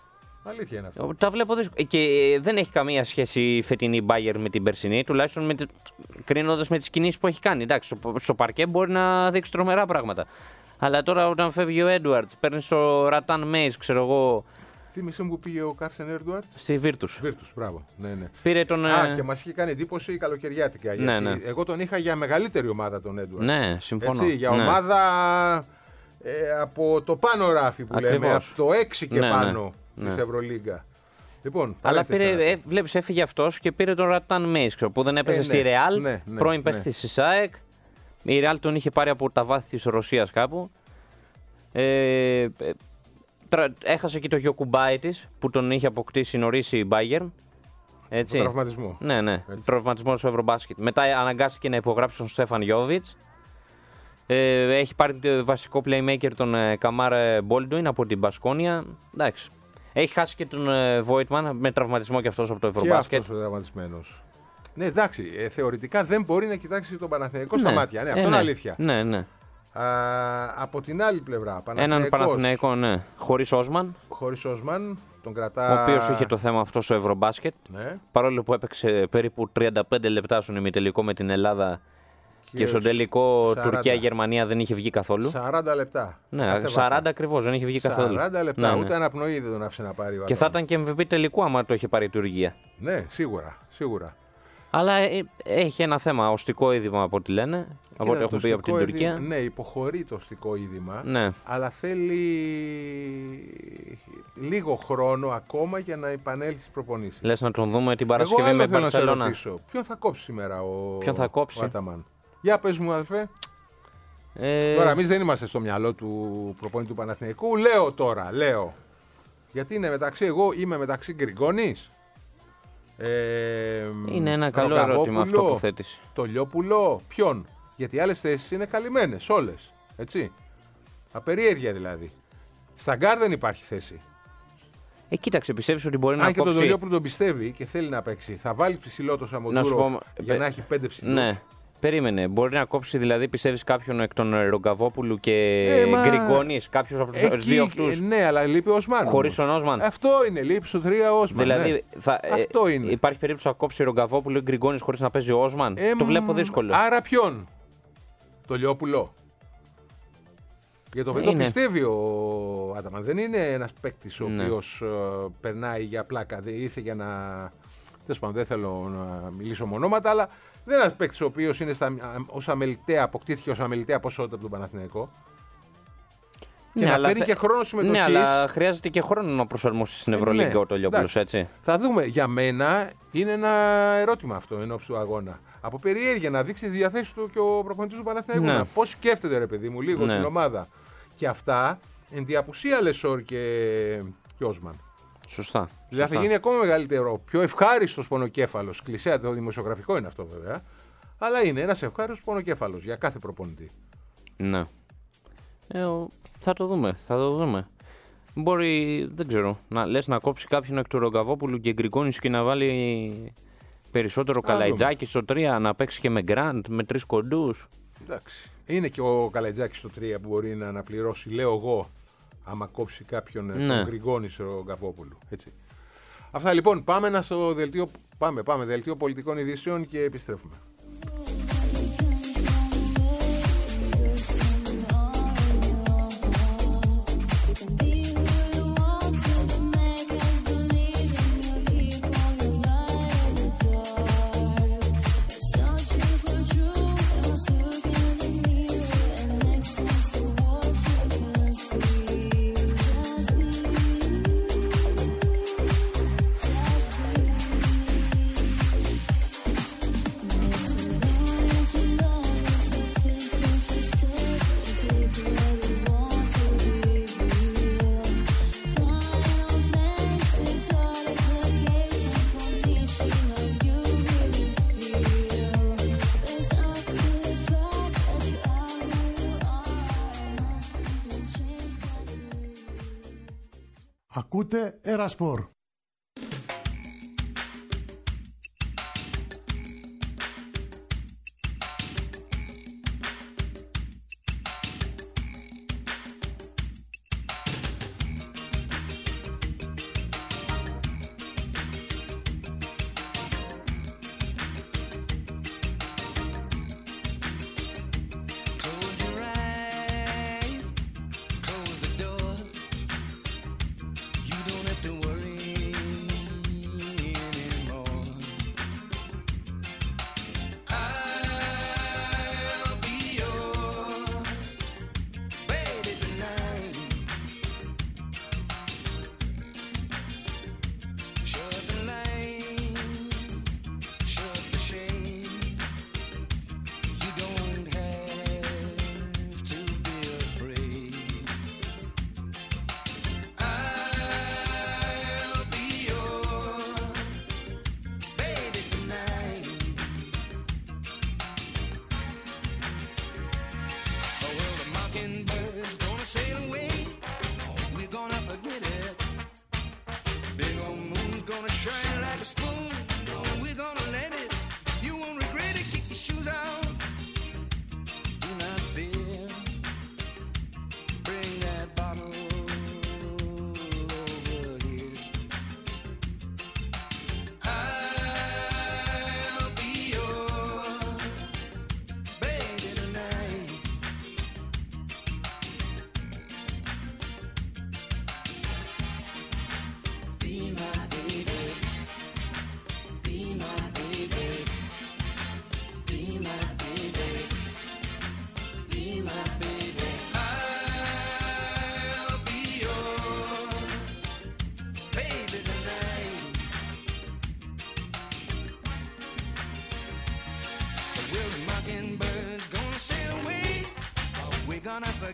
Αλήθεια είναι αυτό. Τα βλέπω δύσκολα. Και δεν έχει καμία σχέση η φετινή Bayern με την περσινή, τουλάχιστον κρίνοντας με τις κινήσεις που έχει κάνει. Εντάξει, στο, στο παρκέ μπορεί να δείξει τρομερά πράγματα. Αλλά τώρα όταν φεύγει ο Έντουαρτς, παίρνει το Ραταν Μέις, ξέρω εγώ. Θύμισε μου που πήγε ο Κάρσεν Έντουαρτς. Στη Βίρτους. Βίρτους, μπράβο. Ναι, ναι. Πήρε τον. Α, και μας είχε κάνει εντύπωση καλοκαιριάτικα. Ναι, γιατί ναι. εγώ τον είχα για μεγαλύτερη ομάδα τον Έντουαρτς. Ναι, συμφωνώ. Έτσι, για ναι. ομάδα ε, από το πάνω ράφι που Ακριβώς. λέμε, από το έξι και Ναι, πάνω ναι. της Ναι. Ευρωλίγκα. Λοιπόν, Αλλά πήρε, παρένθεση. ε, βλέπεις, έφυγε αυτός και πήρε τον Ραταν Μέις, που δεν έπαιζε Ε, στη ναι, Ρεάλ, ναι, ναι, πρώην ναι. παίχτης της ΑΕΚ. Η Ρεάλ τον είχε πάρει από τα βάθη της Ρωσίας κάπου. Ε, ε, τρα, έχασε και το Γιοκουμπάι της, που τον είχε αποκτήσει νωρίς η Bayern. Έτσι. Το τραυματισμό. Ναι, ναι. Τραυματισμό στο Ευρωμπάσκετ. Μετά αναγκάστηκε να υπογράψει τον Στέφαν Γιόβιτς. Ε, έχει πάρει το βασικό playmaker τον ε, Καμάρ Μπόλντουιν από την Μπασκόνια. Εντάξει. Έχει χάσει και τον ε, Βόιτμαν με τραυματισμό και αυτός από το Και Ευρωμπάσκετ. αυτός ο τραυματισμένος. Ναι, εντάξει, ε, θεωρητικά δεν μπορεί να κοιτάξει τον Παναθηναϊκό στα Ναι. μάτια. Ναι, αυτό Ε, είναι ναι. αλήθεια. Ναι, ναι. Α, από την άλλη πλευρά, Έναν Παναθηναϊκός, Παναθηναϊκό, ναι. Χωρίς Όσμαν, χωρίς Όσμαν, τον κρατά. ο οποίος είχε το θέμα αυτό στο Ευρωμπάσκετ. Ναι. Παρόλο που έπαιξε περίπου τριάντα πέντε λεπτά στον ημιτελικό με την Ελλάδα και, στον τελικό σαράντα. Τουρκία-Γερμανία δεν είχε βγει καθόλου. σαράντα λεπτά. Ναι, Κατέβατε. σαράντα ακριβώς, δεν είχε βγει καθόλου. σαράντα λεπτά. Ναι, ναι. Ούτε αναπνοή δεν τον άφησε να πάρει ο Και θα Άταμαν. ήταν και εμ βι πι τελικού άμα το είχε πάρει η Τουρκία. Ναι, σίγουρα. σίγουρα. Αλλά ε, έχει ένα θέμα, οστικό είδημα από ό,τι λένε, από ό,τι Κοίτα, έχουν το πει από την οστικό Τουρκία. είδημα- ναι, υποχωρεί το οστικό είδημα. Ναι. Αλλά θέλει λίγο χρόνο ακόμα για να επανέλθει στις προπονήσεις. Λες να τον δούμε την Εγώ Παρασκευή άλλο με θέλω να σε Μπαρσελόνα. ρωτήσω. Ποιον θα κόψει σήμερα ο, Ποιον θα κόψει? ο Άταμαν. Για πες μου, αδελφέ. Ε, Τώρα, εμείς δεν είμαστε στο μυαλό του προπονητή του Παναθηναϊκού. Λέω τώρα, λέω. Γιατί είναι μεταξύ, εγώ είμαι μεταξύ Γκριγκόνης. Ε, είναι ένα καλό ερώτημα αυτό που θέτεις. Το Λιόπουλο, ποιον? Γιατί οι άλλες θέσεις είναι καλυμμένες, όλες. Έτσι. Απεριέργεια δηλαδή. Στα γκάρ δεν υπάρχει θέση. Ε, κοίταξε, πιστεύεις ότι μπορεί Αν να και τον κόψει... Λιόπουλο τον πιστεύει και θέλει να παίξει, θα βάλει ψηλό το Να σου Σαμοντούροφ πω, για πε- να έχει πέντε ψηλούς. Ναι, περίμενε. Μπορεί να κόψει, δηλαδή, πιστεύεις κάποιον εκ των Ρογκαβόπουλου και Ε, μα- Γκριγκόνης, κάποιος από τους Εκεί, δύο αυτούς, ναι, αλλά λείπει ο Οσμάν. χωρίς όμως. τον Όσμαν. Αυτό είναι, λείπει στο τρία ο Οσμάν. Δηλαδή, ναι. θα, ε, Αυτό είναι. υπάρχει περίπτωση να κόψει Ρογκαβόπουλο ή Γκριγκόνης χωρίς να παίζει ο Όσμαν. Ε, το βλέπω δύσκολο. Άρα ποιον? Το Λιόπουλο. Για το οποίο Είναι. πιστεύει ο Άταμαν. Δεν είναι ένας παίκτης ο Ναι. οποίος ε, περνάει για πλάκα. Δεν ήρθε για να. Τέλος πάντων, δεν θέλω να μιλήσω μονόματα, αλλά δεν είναι ένας παίκτης ο οποίος είναι στα, ως αμεληταία, αποκτήθηκε ως αμεληταία ποσότητα από τον Παναθηναϊκό. Και να αλλά παίρνει θε- και χρόνο συμμετοχής. Ναι, αλλά χρειάζεται και χρόνο να προσαρμοσει στην Ευρωλίγκα ναι, ο Τολιόπουλος, εντάξει. έτσι. Θα δούμε. Για μένα είναι ένα ερώτημα αυτό εν ώψη του αγώνα. Από περιέργεια να δείξει τη διαθέση του και ο προπονητής του Παναθηναϊκού. Ναι. Πώς σκέφτεται, ρε παιδί μου, λίγο Ναι. την ομάδα. Και αυτά εν τη απουσία Λεσόρ και, και Όσμαν. Σωστά. Δηλαδή θα σωστά. γίνει ακόμα μεγαλύτερο, πιο ευχάριστος πονοκέφαλος. Κλεισέα, το δημοσιογραφικό είναι αυτό βέβαια. Αλλά είναι ένας ευχάριστος πονοκέφαλος για κάθε προπονητή. Ναι. Ε, ο- θα το δούμε, θα το δούμε. Μπορεί, δεν ξέρω, να λες να κόψει κάποιον εκ του Ρογκαβόπουλου και Γκριγκόνης και να βάλει περισσότερο Καλαϊτζάκη στο τρία, να παίξει και με Γκραντ, με τρεις κοντούς. Εντάξει. Είναι και ο Καλαϊτζάκης στο τρία που μπορεί να αναπληρώσει, λέω εγώ, άμα κόψει κάποιον Ναι. τον Γκριγκόνη στο Γκαβόπουλου. Έτσι. Αυτά λοιπόν. Πάμε, να στο δελτίο, πάμε, πάμε, δελτίο πολιτικών ειδήσεων και επιστρέφουμε. Ακούτε Ερασπορ.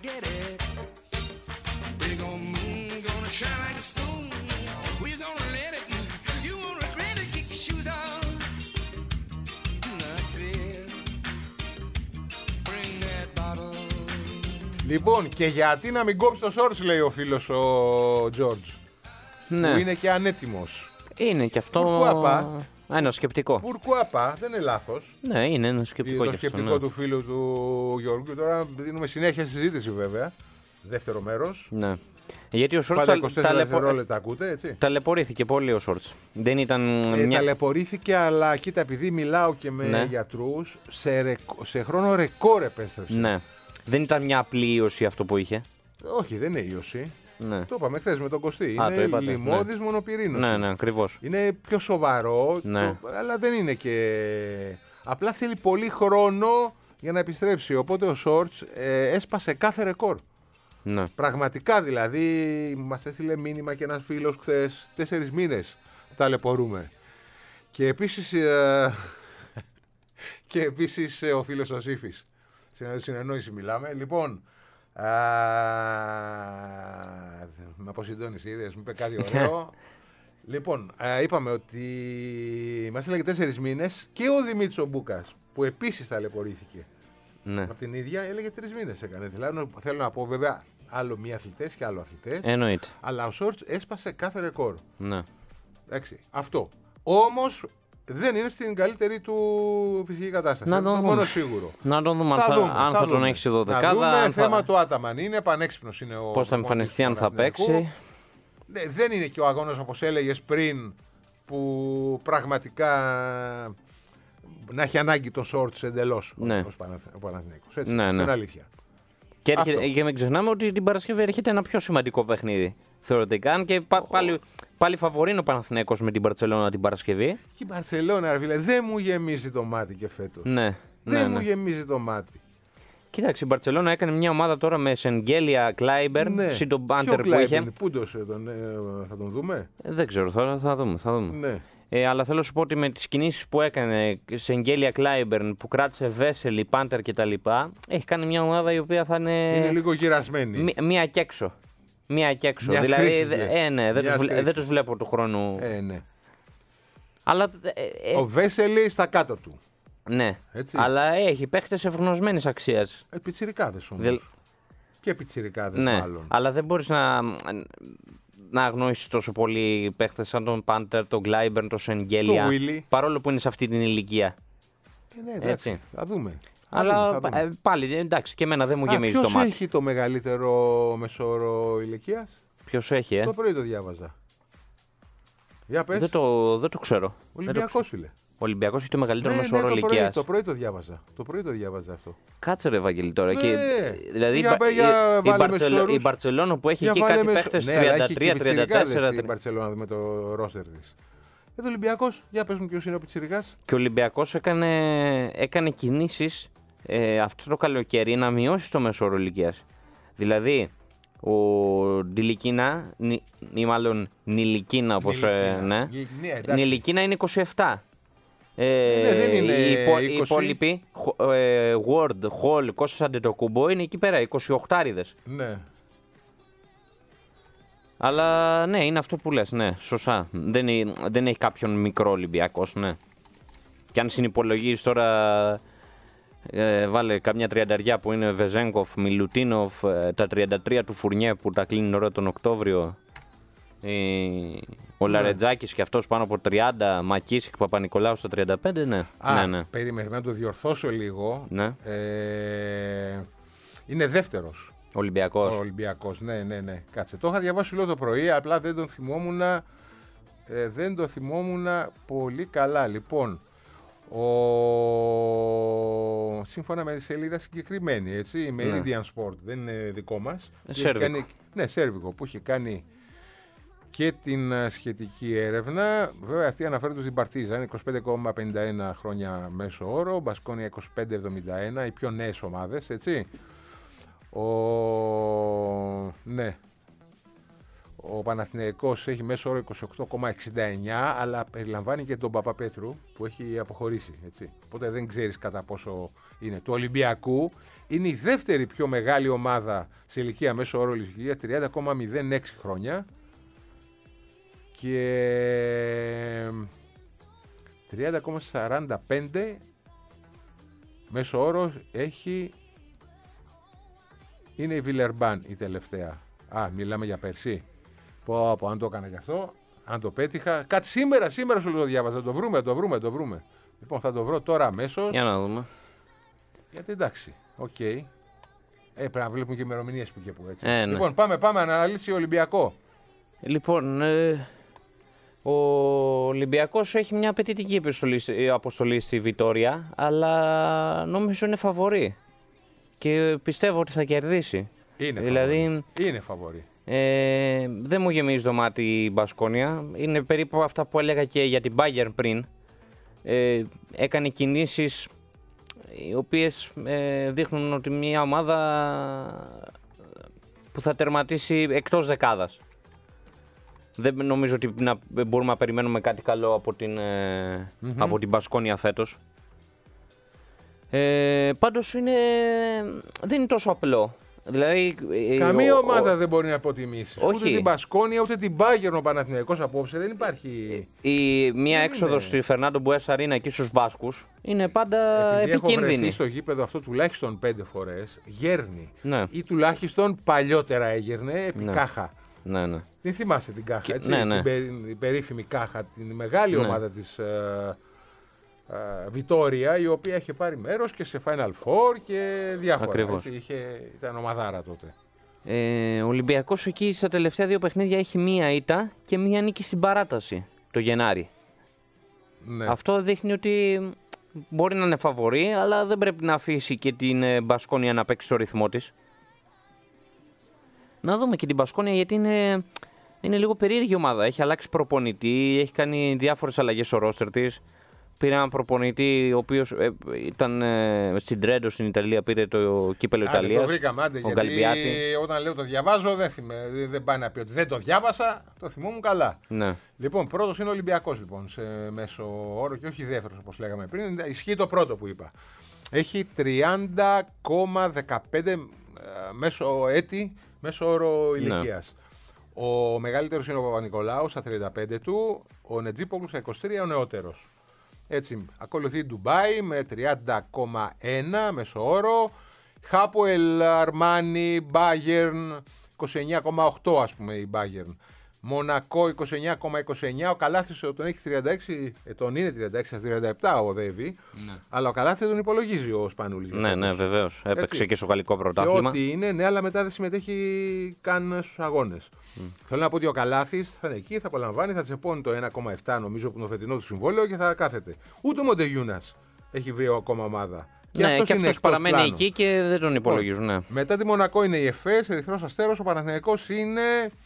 get it. Big old moon gonna shine like a stone. We're gonna let it. You won't regret it. Kick your shoes off. Not fear. Bring that bottle. Λοιπόν, και γιατί να μην κόψει το shorts, λέει ο φίλος ο George. Ναι. Που είναι και ανέτοιμος. Είναι και αυτό Πουρκουάπα. ένα σκεπτικό. Πουρκουάπα, δεν είναι λάθος. Ναι, είναι ένα σκεπτικό. Το και σκεπτικό αυτό, ναι. του φίλου του Γιώργου. Τώρα δίνουμε συνέχεια συζήτηση βέβαια. Δεύτερο μέρος. Ναι. Γιατί ο Σόρτς Πάντα είκοσι τέσσερα ταλαιπω... δευτερόλεπτα ακούτε, έτσι. ταλαιπωρήθηκε πολύ ο Σόρτς. Δεν ήταν Ε, μια... Ταλαιπωρήθηκε, αλλά κοίτα, επειδή μιλάω και με Ναι. γιατρούς, σε, ρεκ- σε χρόνο ρεκόρ επέστρεψε. Ναι. Δεν ήταν μια απλή ίωση αυτό που είχε. Όχι, δεν είναι ίωση. Ναι. Το είπαμε χθες με τον Κωστή. Α, το Είναι είπατε, λιμώδης μονοπυρήνος. Ναι, ναι, ακριβώς. Είναι πιο σοβαρό, Ναι. το- αλλά δεν είναι και... Απλά θέλει πολύ χρόνο για να επιστρέψει. Οπότε ο Σόρτς ε, έσπασε κάθε ρεκόρ. Ναι. Πραγματικά δηλαδή, μας έστειλε μήνυμα και ένας φίλος χθες, τέσσερις μήνες ταλαιπωρούμε. Και επίσης, ε, και επίσης ε, ο φίλος ο Σύφης. Στην συνεννόηση μιλάμε. Λοιπόν, α, με αποσυντώνησε, είδες, μου είπε κάτι ωραίο. Λοιπόν, α, είπαμε ότι μας έλεγε τέσσερις μήνες και ο Δημήτρης ο Μπούκας, που επίσης ταλαιπωρήθηκε. Ναι. Από την ίδια έλεγε τρεις μήνες έκανε. Δηλαδή, θέλω να πω βέβαια άλλο μη αθλητές και άλλο αθλητές. Εννοείται. Αλλά ο Σόρτς έσπασε κάθε ρεκόρ. Ναι. Εντάξει, αυτό. Όμως δεν είναι στην καλύτερη του φυσική κατάσταση. Να Είναι τον το δούμε. μόνο σίγουρο. Να το δούμε αν Θα θα, δούμε, αν θα θα τον δούμε. έχει στη Να δωδεκάδα. δούμε αν θέμα θα... του Άταμαν. Είναι πανέξυπνος είναι ο Πώς θα προπονητής εμφανιστεί, του αν θα Παναθηναϊκού. παίξει. Ναι, δεν είναι και ο αγώνας όπως έλεγες πριν που πραγματικά να έχει ανάγκη τον Σόρτς εντελώς Ναι. ο Παναθ- ο Παναθηναϊκός. Έτσι, Ναι, ναι. είναι αλήθεια. Και, έρχεται, Αυτό. και μην ξεχνάμε ότι την Παρασκευή έρχεται ένα πιο σημαντικό παιχνίδι. Θεωρητικά, αν και πα- πάλι, πάλι φαβορεί είναι ο Παναθηναϊκός με την Μπαρτσελόνα την Παρασκευή. Και η Μπαρσελόνα, ρε φίλε, δεν μου γεμίζει το μάτι και φέτος. Ναι. Δεν ναι, μου ναι. γεμίζει το μάτι. Κοίταξε, η Μπαρτσελόνα έκανε μια ομάδα τώρα με Σενγκέλια, Κλάιμπερν, Ναι. συν τον Ποιο Μπάντερ που Κλάιμπερν, είχε. πού το, τον, ε, θα τον δούμε. Ε, Δεν ξέρω, θα, θα δούμε. Θα δούμε. Ναι. Ε, αλλά θέλω να σου πω ότι με τις κινήσεις που έκανε Σενγκέλια, Κλάιμπερν, που κράτησε Βέσελη, Πάντερ κτλ. Έχει κάνει μια ομάδα η οποία θα είναι. Είναι λίγο γυρασμένη. Μη- μία και έξω. Μία και έξω. Μιας δηλαδή, χρήσης, δε- λες. ε, ναι, δεν Μιας τους, βλέ- χρήσης. δεν τους βλέπω του χρόνου. Ε, ναι. Αλλά. Ε, ε, Ο Βέσελη στα κάτω του. ναι. Έτσι. Αλλά έχει παίχτες ευγνωσμένης αξίας. Ε, πιτσιρικάδες όμως. Δηλ- Και πιτσιρικάδες Ναι. μάλλον. Αλλά δεν μπορείς να, να αγνοήσεις τόσο πολύ παίχτες σαν τον Πάντερ, τον Κλάιμπερν, τον Σενγκέλια. Το Willy. Παρόλο που είναι σε αυτή την ηλικία. Ε, ναι, εντάξει, Έτσι. θα δούμε. Θα Αλλά δούμε, θα δούμε. ε, πάλι εντάξει, και εμένα δεν μου Α, γεμίζει το ποιος μάτι. έχει το μεγαλύτερο μεσόωρο ηλικίας? Ποιος έχει, ε? Το πρωί το διάβαζα. Για πες. Δεν το, δεν το ξέρω. Δεν το... Ολυμπιακός φίλε. Ο Ολυμπιακός έχει το μεγαλύτερο Ναι, μέσο όρο ναι, το πρωί, ηλικίας. το πρωί το διάβαζα. Το πρωί το διάβαζα αυτό. Κάτσε ρε Ευαγγελή τώρα. Ναι. Και, δηλαδή Για η, πέ- για η, η, βάλε Μπαρτσελο- μεσόρους. η Μπαρτσελόνα που έχει Για εκεί βάλε κάτι μεσο- παίχτες ναι, αλλά έχει και τριάντα τρία τριάντα πιτσιρικάδες τέσσερα. η Μπαρτσελόνα με το ρόστερ της. Ε, το Ολυμπιακός, για πες μου ποιος είναι ο πιτσιρικάς. Και ο Ολυμπιακός έκανε, έκανε κινήσεις ε, αυτό το καλοκαίρι να μειώσει το μέσο όρο ηλικίας. Δηλαδή, ο Ντιλικίνα, νι, ή μάλλον Νιλικίνα όπως... Ε, Νιλικίνα. ναι. Νι- ναι, εντάξει. Νιλικίνα είναι είκοσι επτά. Ε, Ναι, δεν είναι οι, υπο, οι είκοσι. υπόλοιποι, Χο- ε, Ward, Hall, Κώστας Αντετοκούμπο είναι εκεί πέρα, είκοσι οκτάριδες. Ναι. Αλλά ναι, είναι αυτό που λες, ναι, σωστά. Δεν, είναι- δεν έχει κάποιον μικρό Ολυμπιακός, ναι. Και αν συνυπολογίζεις τώρα, ε, βάλε καμιά τριανταριά που είναι Βεζέγκοφ, Μιλουτίνοφ, ε, τα τριάντα τρία του Φουρνιέ που τα κλείνει ώρα τον Οκτώβριο, ε, ο Λαρετζάκης και αυτός πάνω από τριάντα, Μακίσικ, Παπα-Νικολάου στα τριάντα πέντε, ναι. Α, ναι, ναι. περίμενε να το διορθώσω λίγο. Ναι. Ε, είναι δεύτερος Ολυμπιακός. ο Ολυμπιακός. Ναι, ναι, ναι. Κάτσε. Το είχα διαβάσει όλο το πρωί, απλά δεν τον θυμόμουν. Ε, δεν το θυμόμουν πολύ καλά. Λοιπόν, ο... σύμφωνα με τη σελίδα συγκεκριμένη, έτσι, με Ναι. Iridian Sport, δεν είναι δικό μας. Έχει Σέρβικο. κάνει- ναι, σέρβικο, που έχει κάνει και την ε, σχετική έρευνα. Βέβαια, αυτή αναφέρεται στην Παρτίζαν, είκοσι πέντε κόμμα πενήντα ένα χρόνια μέσο όρο, Μπασκόνια είκοσι πέντε κόμμα εβδομήντα ένα, οι πιο νέες ομάδες, έτσι. Ο... Ναι. Ο Παναθηναϊκός έχει μέσο όρο είκοσι οκτώ κόμμα εξήντα εννιά, αλλά περιλαμβάνει και τον Παπαπέτρου που έχει αποχωρήσει. Έτσι. Οπότε δεν ξέρεις κατά πόσο είναι. Του Ολυμπιακού είναι η δεύτερη πιο μεγάλη ομάδα σε ηλικία μέσο όρο ηλικία, τριάντα κόμμα μηδέν έξι χρόνια. Και τριάντα κόμμα σαράντα πέντε μέσο όρο έχει. Είναι η Βιλερμπάν η τελευταία. Α, μιλάμε για πέρσι. Πω, πω, αν το έκανα γι' αυτό, αν το πέτυχα. Κάτι σήμερα, σήμερα σου το διάβαζα. Το βρούμε, το βρούμε, το βρούμε. Λοιπόν, θα το βρω τώρα αμέσως. Για να δούμε. Γιατί εντάξει, οκ. Okay. Ε, πρέπει να βλέπουμε και ημερομηνίες που και που έτσι. Ε, ναι. Λοιπόν, πάμε, πάμε, αναλύσει Ολυμπιακό. Λοιπόν, ε, ο Ολυμπιακός έχει μια απαιτητική αποστολή, αποστολή στη Βιτόρια, αλλά νομίζω είναι φαβορί. Και πιστεύω ότι θα κερδίσει. Είναι δηλαδή, φαβορί. Είναι φαβορί. Ε, δεν μου γεμίζει το μάτι η Μπασκόνια. Είναι περίπου αυτά που έλεγα και για την Bayern πριν. Ε, έκανε κινήσεις οι οποίες ε, δείχνουν ότι μια ομάδα που θα τερματίσει εκτός δεκάδας. Δεν νομίζω ότι να μπορούμε να περιμένουμε κάτι καλό από την, ε, mm-hmm. από την Μπασκόνια φέτος. Ε, πάντως είναι, δεν είναι τόσο απλό. Δηλαδή, καμία ο, ομάδα ο, δεν μπορεί να αποτιμήσει. όχι. Ούτε την Μπασκόνια ούτε την Bayern ο Παναθηναϊκός απόψε. Δεν υπάρχει. Η, μία δεν έξοδος στη Φερνάντο Μπουές Αρίνα εκεί στους Βάσκους είναι πάντα επειδή επικίνδυνη. Έχω βρεθεί στο γήπεδο αυτό τουλάχιστον πέντε φορές. Γέρνει. Ναι. Ή τουλάχιστον παλιότερα έγερνε επί Ναι. Κάχα. Ναι, ναι. Δεν θυμάσαι την Κάχα, Και, έτσι. Ναι, ναι. Την, περί, την περίφημη Κάχα, την μεγάλη Ναι. ομάδα της ε, ε, Βιτόρια, η οποία είχε πάρει μέρος και σε Final Four και διάφορα. Ακριβώς. Έτσι, είχε, ήταν ομαδάρα τότε. Ε, ο Ολυμπιακός εκεί στα τελευταία δύο παιχνίδια έχει μία ήττα και μία νίκη στην παράταση το Γενάρη. Ναι. Αυτό δείχνει ότι μπορεί να είναι φαβορί, αλλά δεν πρέπει να αφήσει και την ε, Μπασκόνια να παίξει στο ρυθμό της. Να δούμε και την Μπασκόνια, γιατί είναι, είναι λίγο περίεργη ομάδα. Έχει αλλάξει προπονητή, έχει κάνει διάφορες αλλαγές στο ρόστερ της. Πήρε έναν προπονητή ο οποίος ε, ήταν ε, στην Τρέντο στην Ιταλία, πήρε το κύπελο Άντε, Ιταλίας. το βρήκαμε, άντε, ο γιατί Γκαλβιάτη. όταν λέω το διαβάζω δεν, θυμε, δεν πάει να πει ότι δεν το διάβασα, το θυμόμουν καλά. Ναι. Λοιπόν, πρώτος είναι ο Ολυμπιακός λοιπόν, σε μέσο όρο και όχι δεύτερος όπως λέγαμε πριν. Ισχύει το πρώτο που είπα. Έχει τριάντα κόμμα δεκαπέντε μέσο έτη, μέσο όρο ηλικίας. Ναι. Ο μεγαλύτερος είναι ο Παπα-Νικολάου στα τριάντα πέντε του, ο Νετζίπογλου στα είκοσι τρία, ο νεότερος. Έτσι, ακολουθεί η Ντουμπάι με τριάντα κόμμα ένα μέσο όρο, Χάποελ, Αρμάνι, Μπάγερν είκοσι εννιά κόμμα οκτώ ας πούμε η Μπάγερν. Μονακό είκοσι εννιά κόμμα είκοσι εννιά, ο Καλάθης τον έχει τριάντα έξι, ε, τον είναι τριάντα έξι, τριάντα επτά οδεύει, ναι. Αλλά ο Καλάθης τον υπολογίζει ο Σπανούλης. Ναι, ναι, βεβαίως. Έπαιξε έτσι. Και στο γαλλικό και πρωτάθλημα. ό,τι είναι, ναι, αλλά μετά δεν συμμετέχει καν στους αγώνες. Mm. Θέλω να πω ότι ο Καλάθης θα είναι εκεί, θα απολαμβάνει, θα τσεπώνει το ένα κόμμα επτά νομίζω που είναι το φετινό του συμβόλαιο και θα κάθεται. Ούτε ο Μοντεγιούνας έχει βρει ακόμα ομάδα. Και ναι, αυτός, και αυτός παραμένει πλάνο. εκεί και δεν τον υπολογίζουν. Ναι. Μετά τη Μονακό είναι η Εφές, Ερυθρός Αστέρος, ο Παναθηναϊκός είναι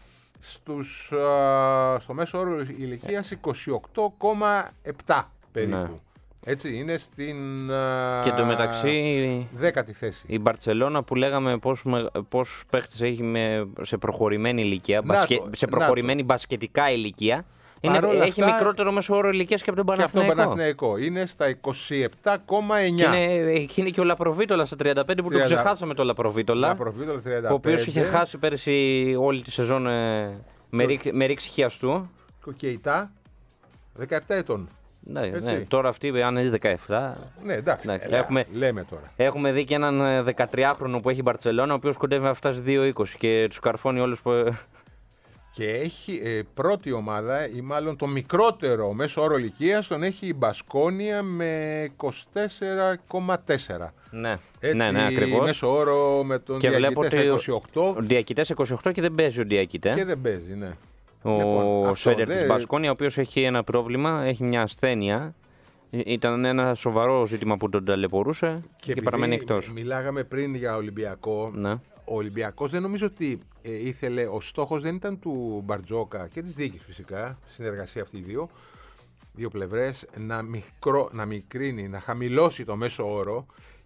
στους, α, στο μέσο όρο ηλικίας είκοσι οκτώ κόμμα επτά περίπου. Ναι. Έτσι, είναι στην α, και το μεταξύ δέκατη θέση. Η Μπαρτσελώνα που λέγαμε πόσους παίχτες έχει με, σε προχωρημένη ηλικία, μπασκε, το, σε προχωρημένη μπασκετικά ηλικία. Είναι, έχει αυτά, μικρότερο μέσο όρο ηλικίας και από τον Παναθηναϊκό. Και από τον Παναθηναϊκό. Είναι στα είκοσι επτά κόμμα εννιά. Και είναι, είναι και ο Λαπροβίτολα στα τριάντα πέντε που τριάντα... το ξεχάσαμε το Λαπροβίτολα. Λαπροβίτολα τριάντα πέντε. Ο οποίος είχε χάσει πέρυσι όλη τη σεζόν ε, με, το... ρί, με ρήξη χιαστού. Και ο Κεϊτά δεκαεπτά ετών. Ναι, ναι, τώρα αυτή αν είναι δεκαεπτά. Ναι, εντάξει. Ναι, έλα, έχουμε, λέμε τώρα. Έχουμε δει και έναν δεκατριάχρονο που έχει η Μπαρτσελώνα, ο οποίος κοντεύει να φτάσει δύο είκοσι και τους καρφώνει όλους που. Και έχει ε, πρώτη ομάδα, ή μάλλον το μικρότερο μέσο όρο ηλικίας, τον έχει η Μπασκόνια με είκοσι τέσσερα κόμμα τέσσερα. Ναι, Έτσι, ναι, ναι, ακριβώς. Μέσο όρο με τον Διακητέ είκοσι οκτώ. Ο Διακητέ είκοσι οκτώ και δεν παίζει ο Διακητέ. Και δεν παίζει, ναι. Ο λοιπόν, Σέντερ της Μπασκόνια, ο οποίος έχει ένα πρόβλημα, έχει μια ασθένεια. Ήταν ένα σοβαρό ζήτημα που τον ταλαιπωρούσε και, και παραμένει εκτός. Μιλάγαμε πριν για Ολυμπιακό. Ναι. Ο Ολυμπιακός δεν νομίζω ότι ε, ήθελε, ο στόχος δεν ήταν του Μπαρτζόκα και της διοίκησης φυσικά, συνεργασία αυτοί οι δύο, δύο πλευρές, να, μικρό, να μικρύνει, να χαμηλώσει το μέσο όρο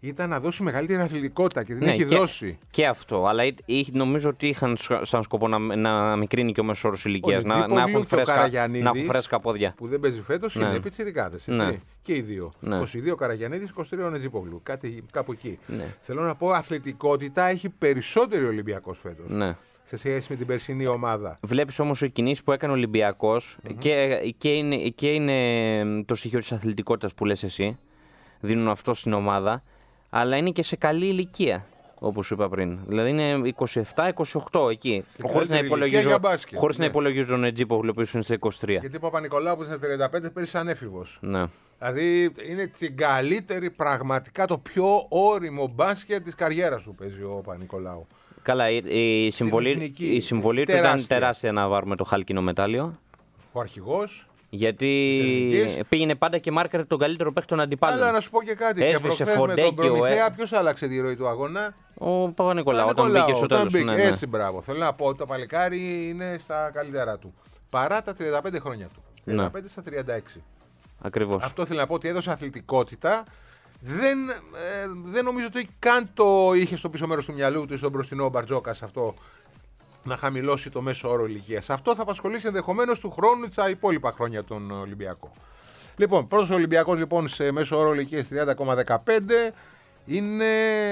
ήταν να δώσει μεγαλύτερη αθλητικότητα και την Ναι, έχει και, δώσει. Και αυτό. Αλλά εί- εί- νομίζω ότι είχαν σ- σαν σκοπό να, να μικρύνει και ο μέσος όρος ηλικίας. Ο Να, να, Νιτζίπογλου έχουν και ο φρέσκα, Καραγιαννίδης, να έχουν φρέσκα πόδια. Που δεν παίζει φέτος Ναι. είναι πιτσιρικάδες. Ναι. Και οι δύο. Ναι. είκοσι δύο Καραγιαννίδης, είκοσι τρία ο Νετζίπογλου. Κάτι κάπου εκεί. Ναι. Θέλω να πω, αθλητικότητα έχει περισσότερο ο Ολυμπιακός φέτος. Ναι. Σε σχέση με την περσινή ομάδα. Βλέπεις όμως οι κινήσεις που έκανε ο Ολυμπιακός και, και, είναι, και είναι το στοιχείο της αθλητικότητας που λες εσύ. Δίνουν αυτό στην ομάδα. Αλλά είναι και σε καλή ηλικία, όπως σου είπα πριν. Δηλαδή είναι είκοσι επτά είκοσι οκτώ εκεί. Στην Χωρίς να καλύτερη ηλικία υπολογίζω, για μπάσκετ, χωρίς να ναι. υπολογίζω τον Ετζίπογλου, ο οποίος είναι στα είκοσι τρία. Γιατί ο Παπα-Νικολάου που είναι στα τριάντα πέντε πέρυσι σαν έφηβος. Ναι. Δηλαδή είναι την καλύτερη, πραγματικά το πιο όριμο μπάσκετ της καριέρας του παίζει ο Παπα-Νικολάου. Καλά, η, η συμβολή, εθνική, η συμβολή του τεράστια. ήταν τεράστια να βάλουμε το χάλκινο μετάλλιο. Ο αρχηγός. Γιατί εθνικής. πήγαινε πάντα και μάρκαρε τον καλύτερο παίκτη των αντιπάλων. Αλλά να σου πω και κάτι. Έσβησε και προχθές με τον Φοντέκιο, Προμηθέα, ε. ποιος άλλαξε τη ροή του αγώνα. Ο Παπα-Νικολάου, όταν Παπα-Νικολάου, μπήκε στο όταν τέλος. μπήκε. Ναι, ναι. Έτσι, μπράβο. Θέλω να πω ότι το παλικάρι είναι στα καλύτερά του. Παρά τα τριάντα πέντε χρόνια του. τριάντα πέντε στα τριάντα έξι. Ακριβώς. Αυτό θέλω να πω ότι έδωσε αθλητικότητα. Δεν, ε, δεν νομίζω ότι καν το είχε στο πίσω μέρος του μυαλού του ή στον μπροστινό Μπαρτζόκας αυτό να χαμηλώσει το μέσο όρο ηλικίας. Αυτό θα απασχολήσει ενδεχομένως του χρόνου τα υπόλοιπα χρόνια τον Ολυμπιακό. Λοιπόν, πρώτος Ολυμπιακός λοιπόν σε μέσο όρο ηλικίας τριάντα κόμμα δεκαπέντε είναι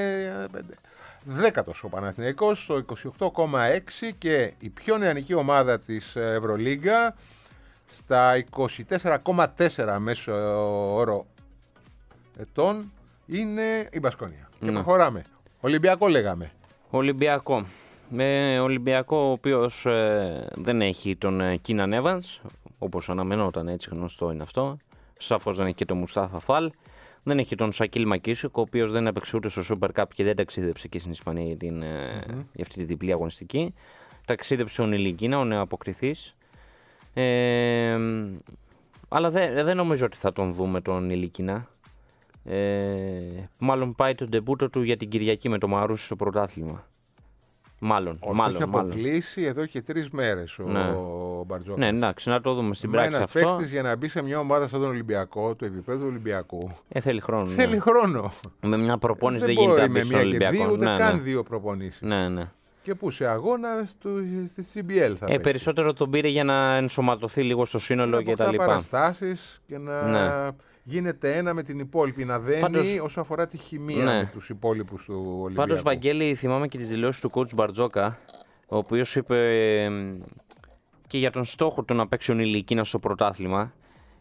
δέκατος ο Παναθηναϊκός στο είκοσι οκτώ κόμμα έξι και η πιο νεανική ομάδα της Ευρωλίγκα στα είκοσι τέσσερα κόμμα τέσσερα μέσο όρο ετών είναι η Μπασκόνια. Και Ναι. προχωράμε. Ολυμπιακό λέγαμε. Ολυμπιακό. Με Ολυμπιακό ο οποίος ε, δεν έχει τον ε, Κίναν Evans, όπως αναμενόταν, έτσι γνωστό είναι αυτό. Σαφώς δεν έχει και τον Μουστάφα Φαλ. Δεν έχει τον Σακίλ Μακίσικ, ο οποίος δεν έπαιξε ούτε στο Super Cup και δεν ταξίδεψε και στην Ισπανία για, την, ε, Mm-hmm. για αυτή τη διπλή αγωνιστική. Ταξίδεψε ο Νιλικίνα, ο νεοαποκριθής. Ε, αλλά δεν, δεν νομίζω ότι θα τον δούμε τον Νιλικίνα. Ε, μάλλον πάει το ντεμπούτο του για την Κυριακή με το Μαρούσι στο πρωτάθλημα. Μάλλον, Όχι, μάλλον, έχει μάλλον. αποκλείσει εδώ και τρεις μέρες ο, Ναι. ο Μπαρτζόκας. Ναι, εντάξει, να το δούμε στην Μα πράξη ένας αυτό. παίκτης για να μπει σε μια ομάδα σαν τον Ολυμπιακό, του επίπεδου Ολυμπιακού, Ε, θέλει χρόνο. ναι. θέλει χρόνο. Με μια προπόνηση δεν, δεν γίνεται μπορεί να μπει με στον μια και Ολυμπιακό. δύο, ούτε ναι, καν ναι. δύο προπονήσεις. ναι, ναι. Και που σε αγώνα του, στη σι μπι ελ θα Ε, παίξει. περισσότερο τον πήρε για να ενσωματωθεί λίγο στο σύνολο Από και τα αυτά λοιπά. παραστάσεις και να Ναι. γίνεται ένα με την υπόλοιπη, να δένει Πάντως- όσο αφορά τη χημεία Ναι. με τους υπόλοιπους του Ολυμπιακού. Πάντως, Βαγγέλη, θυμάμαι και τις δηλώσεις του coach Μπαρτζόκα, ο οποίος είπε ε, και για τον στόχο του να παίξει ο Νιλικίνα στο πρωτάθλημα.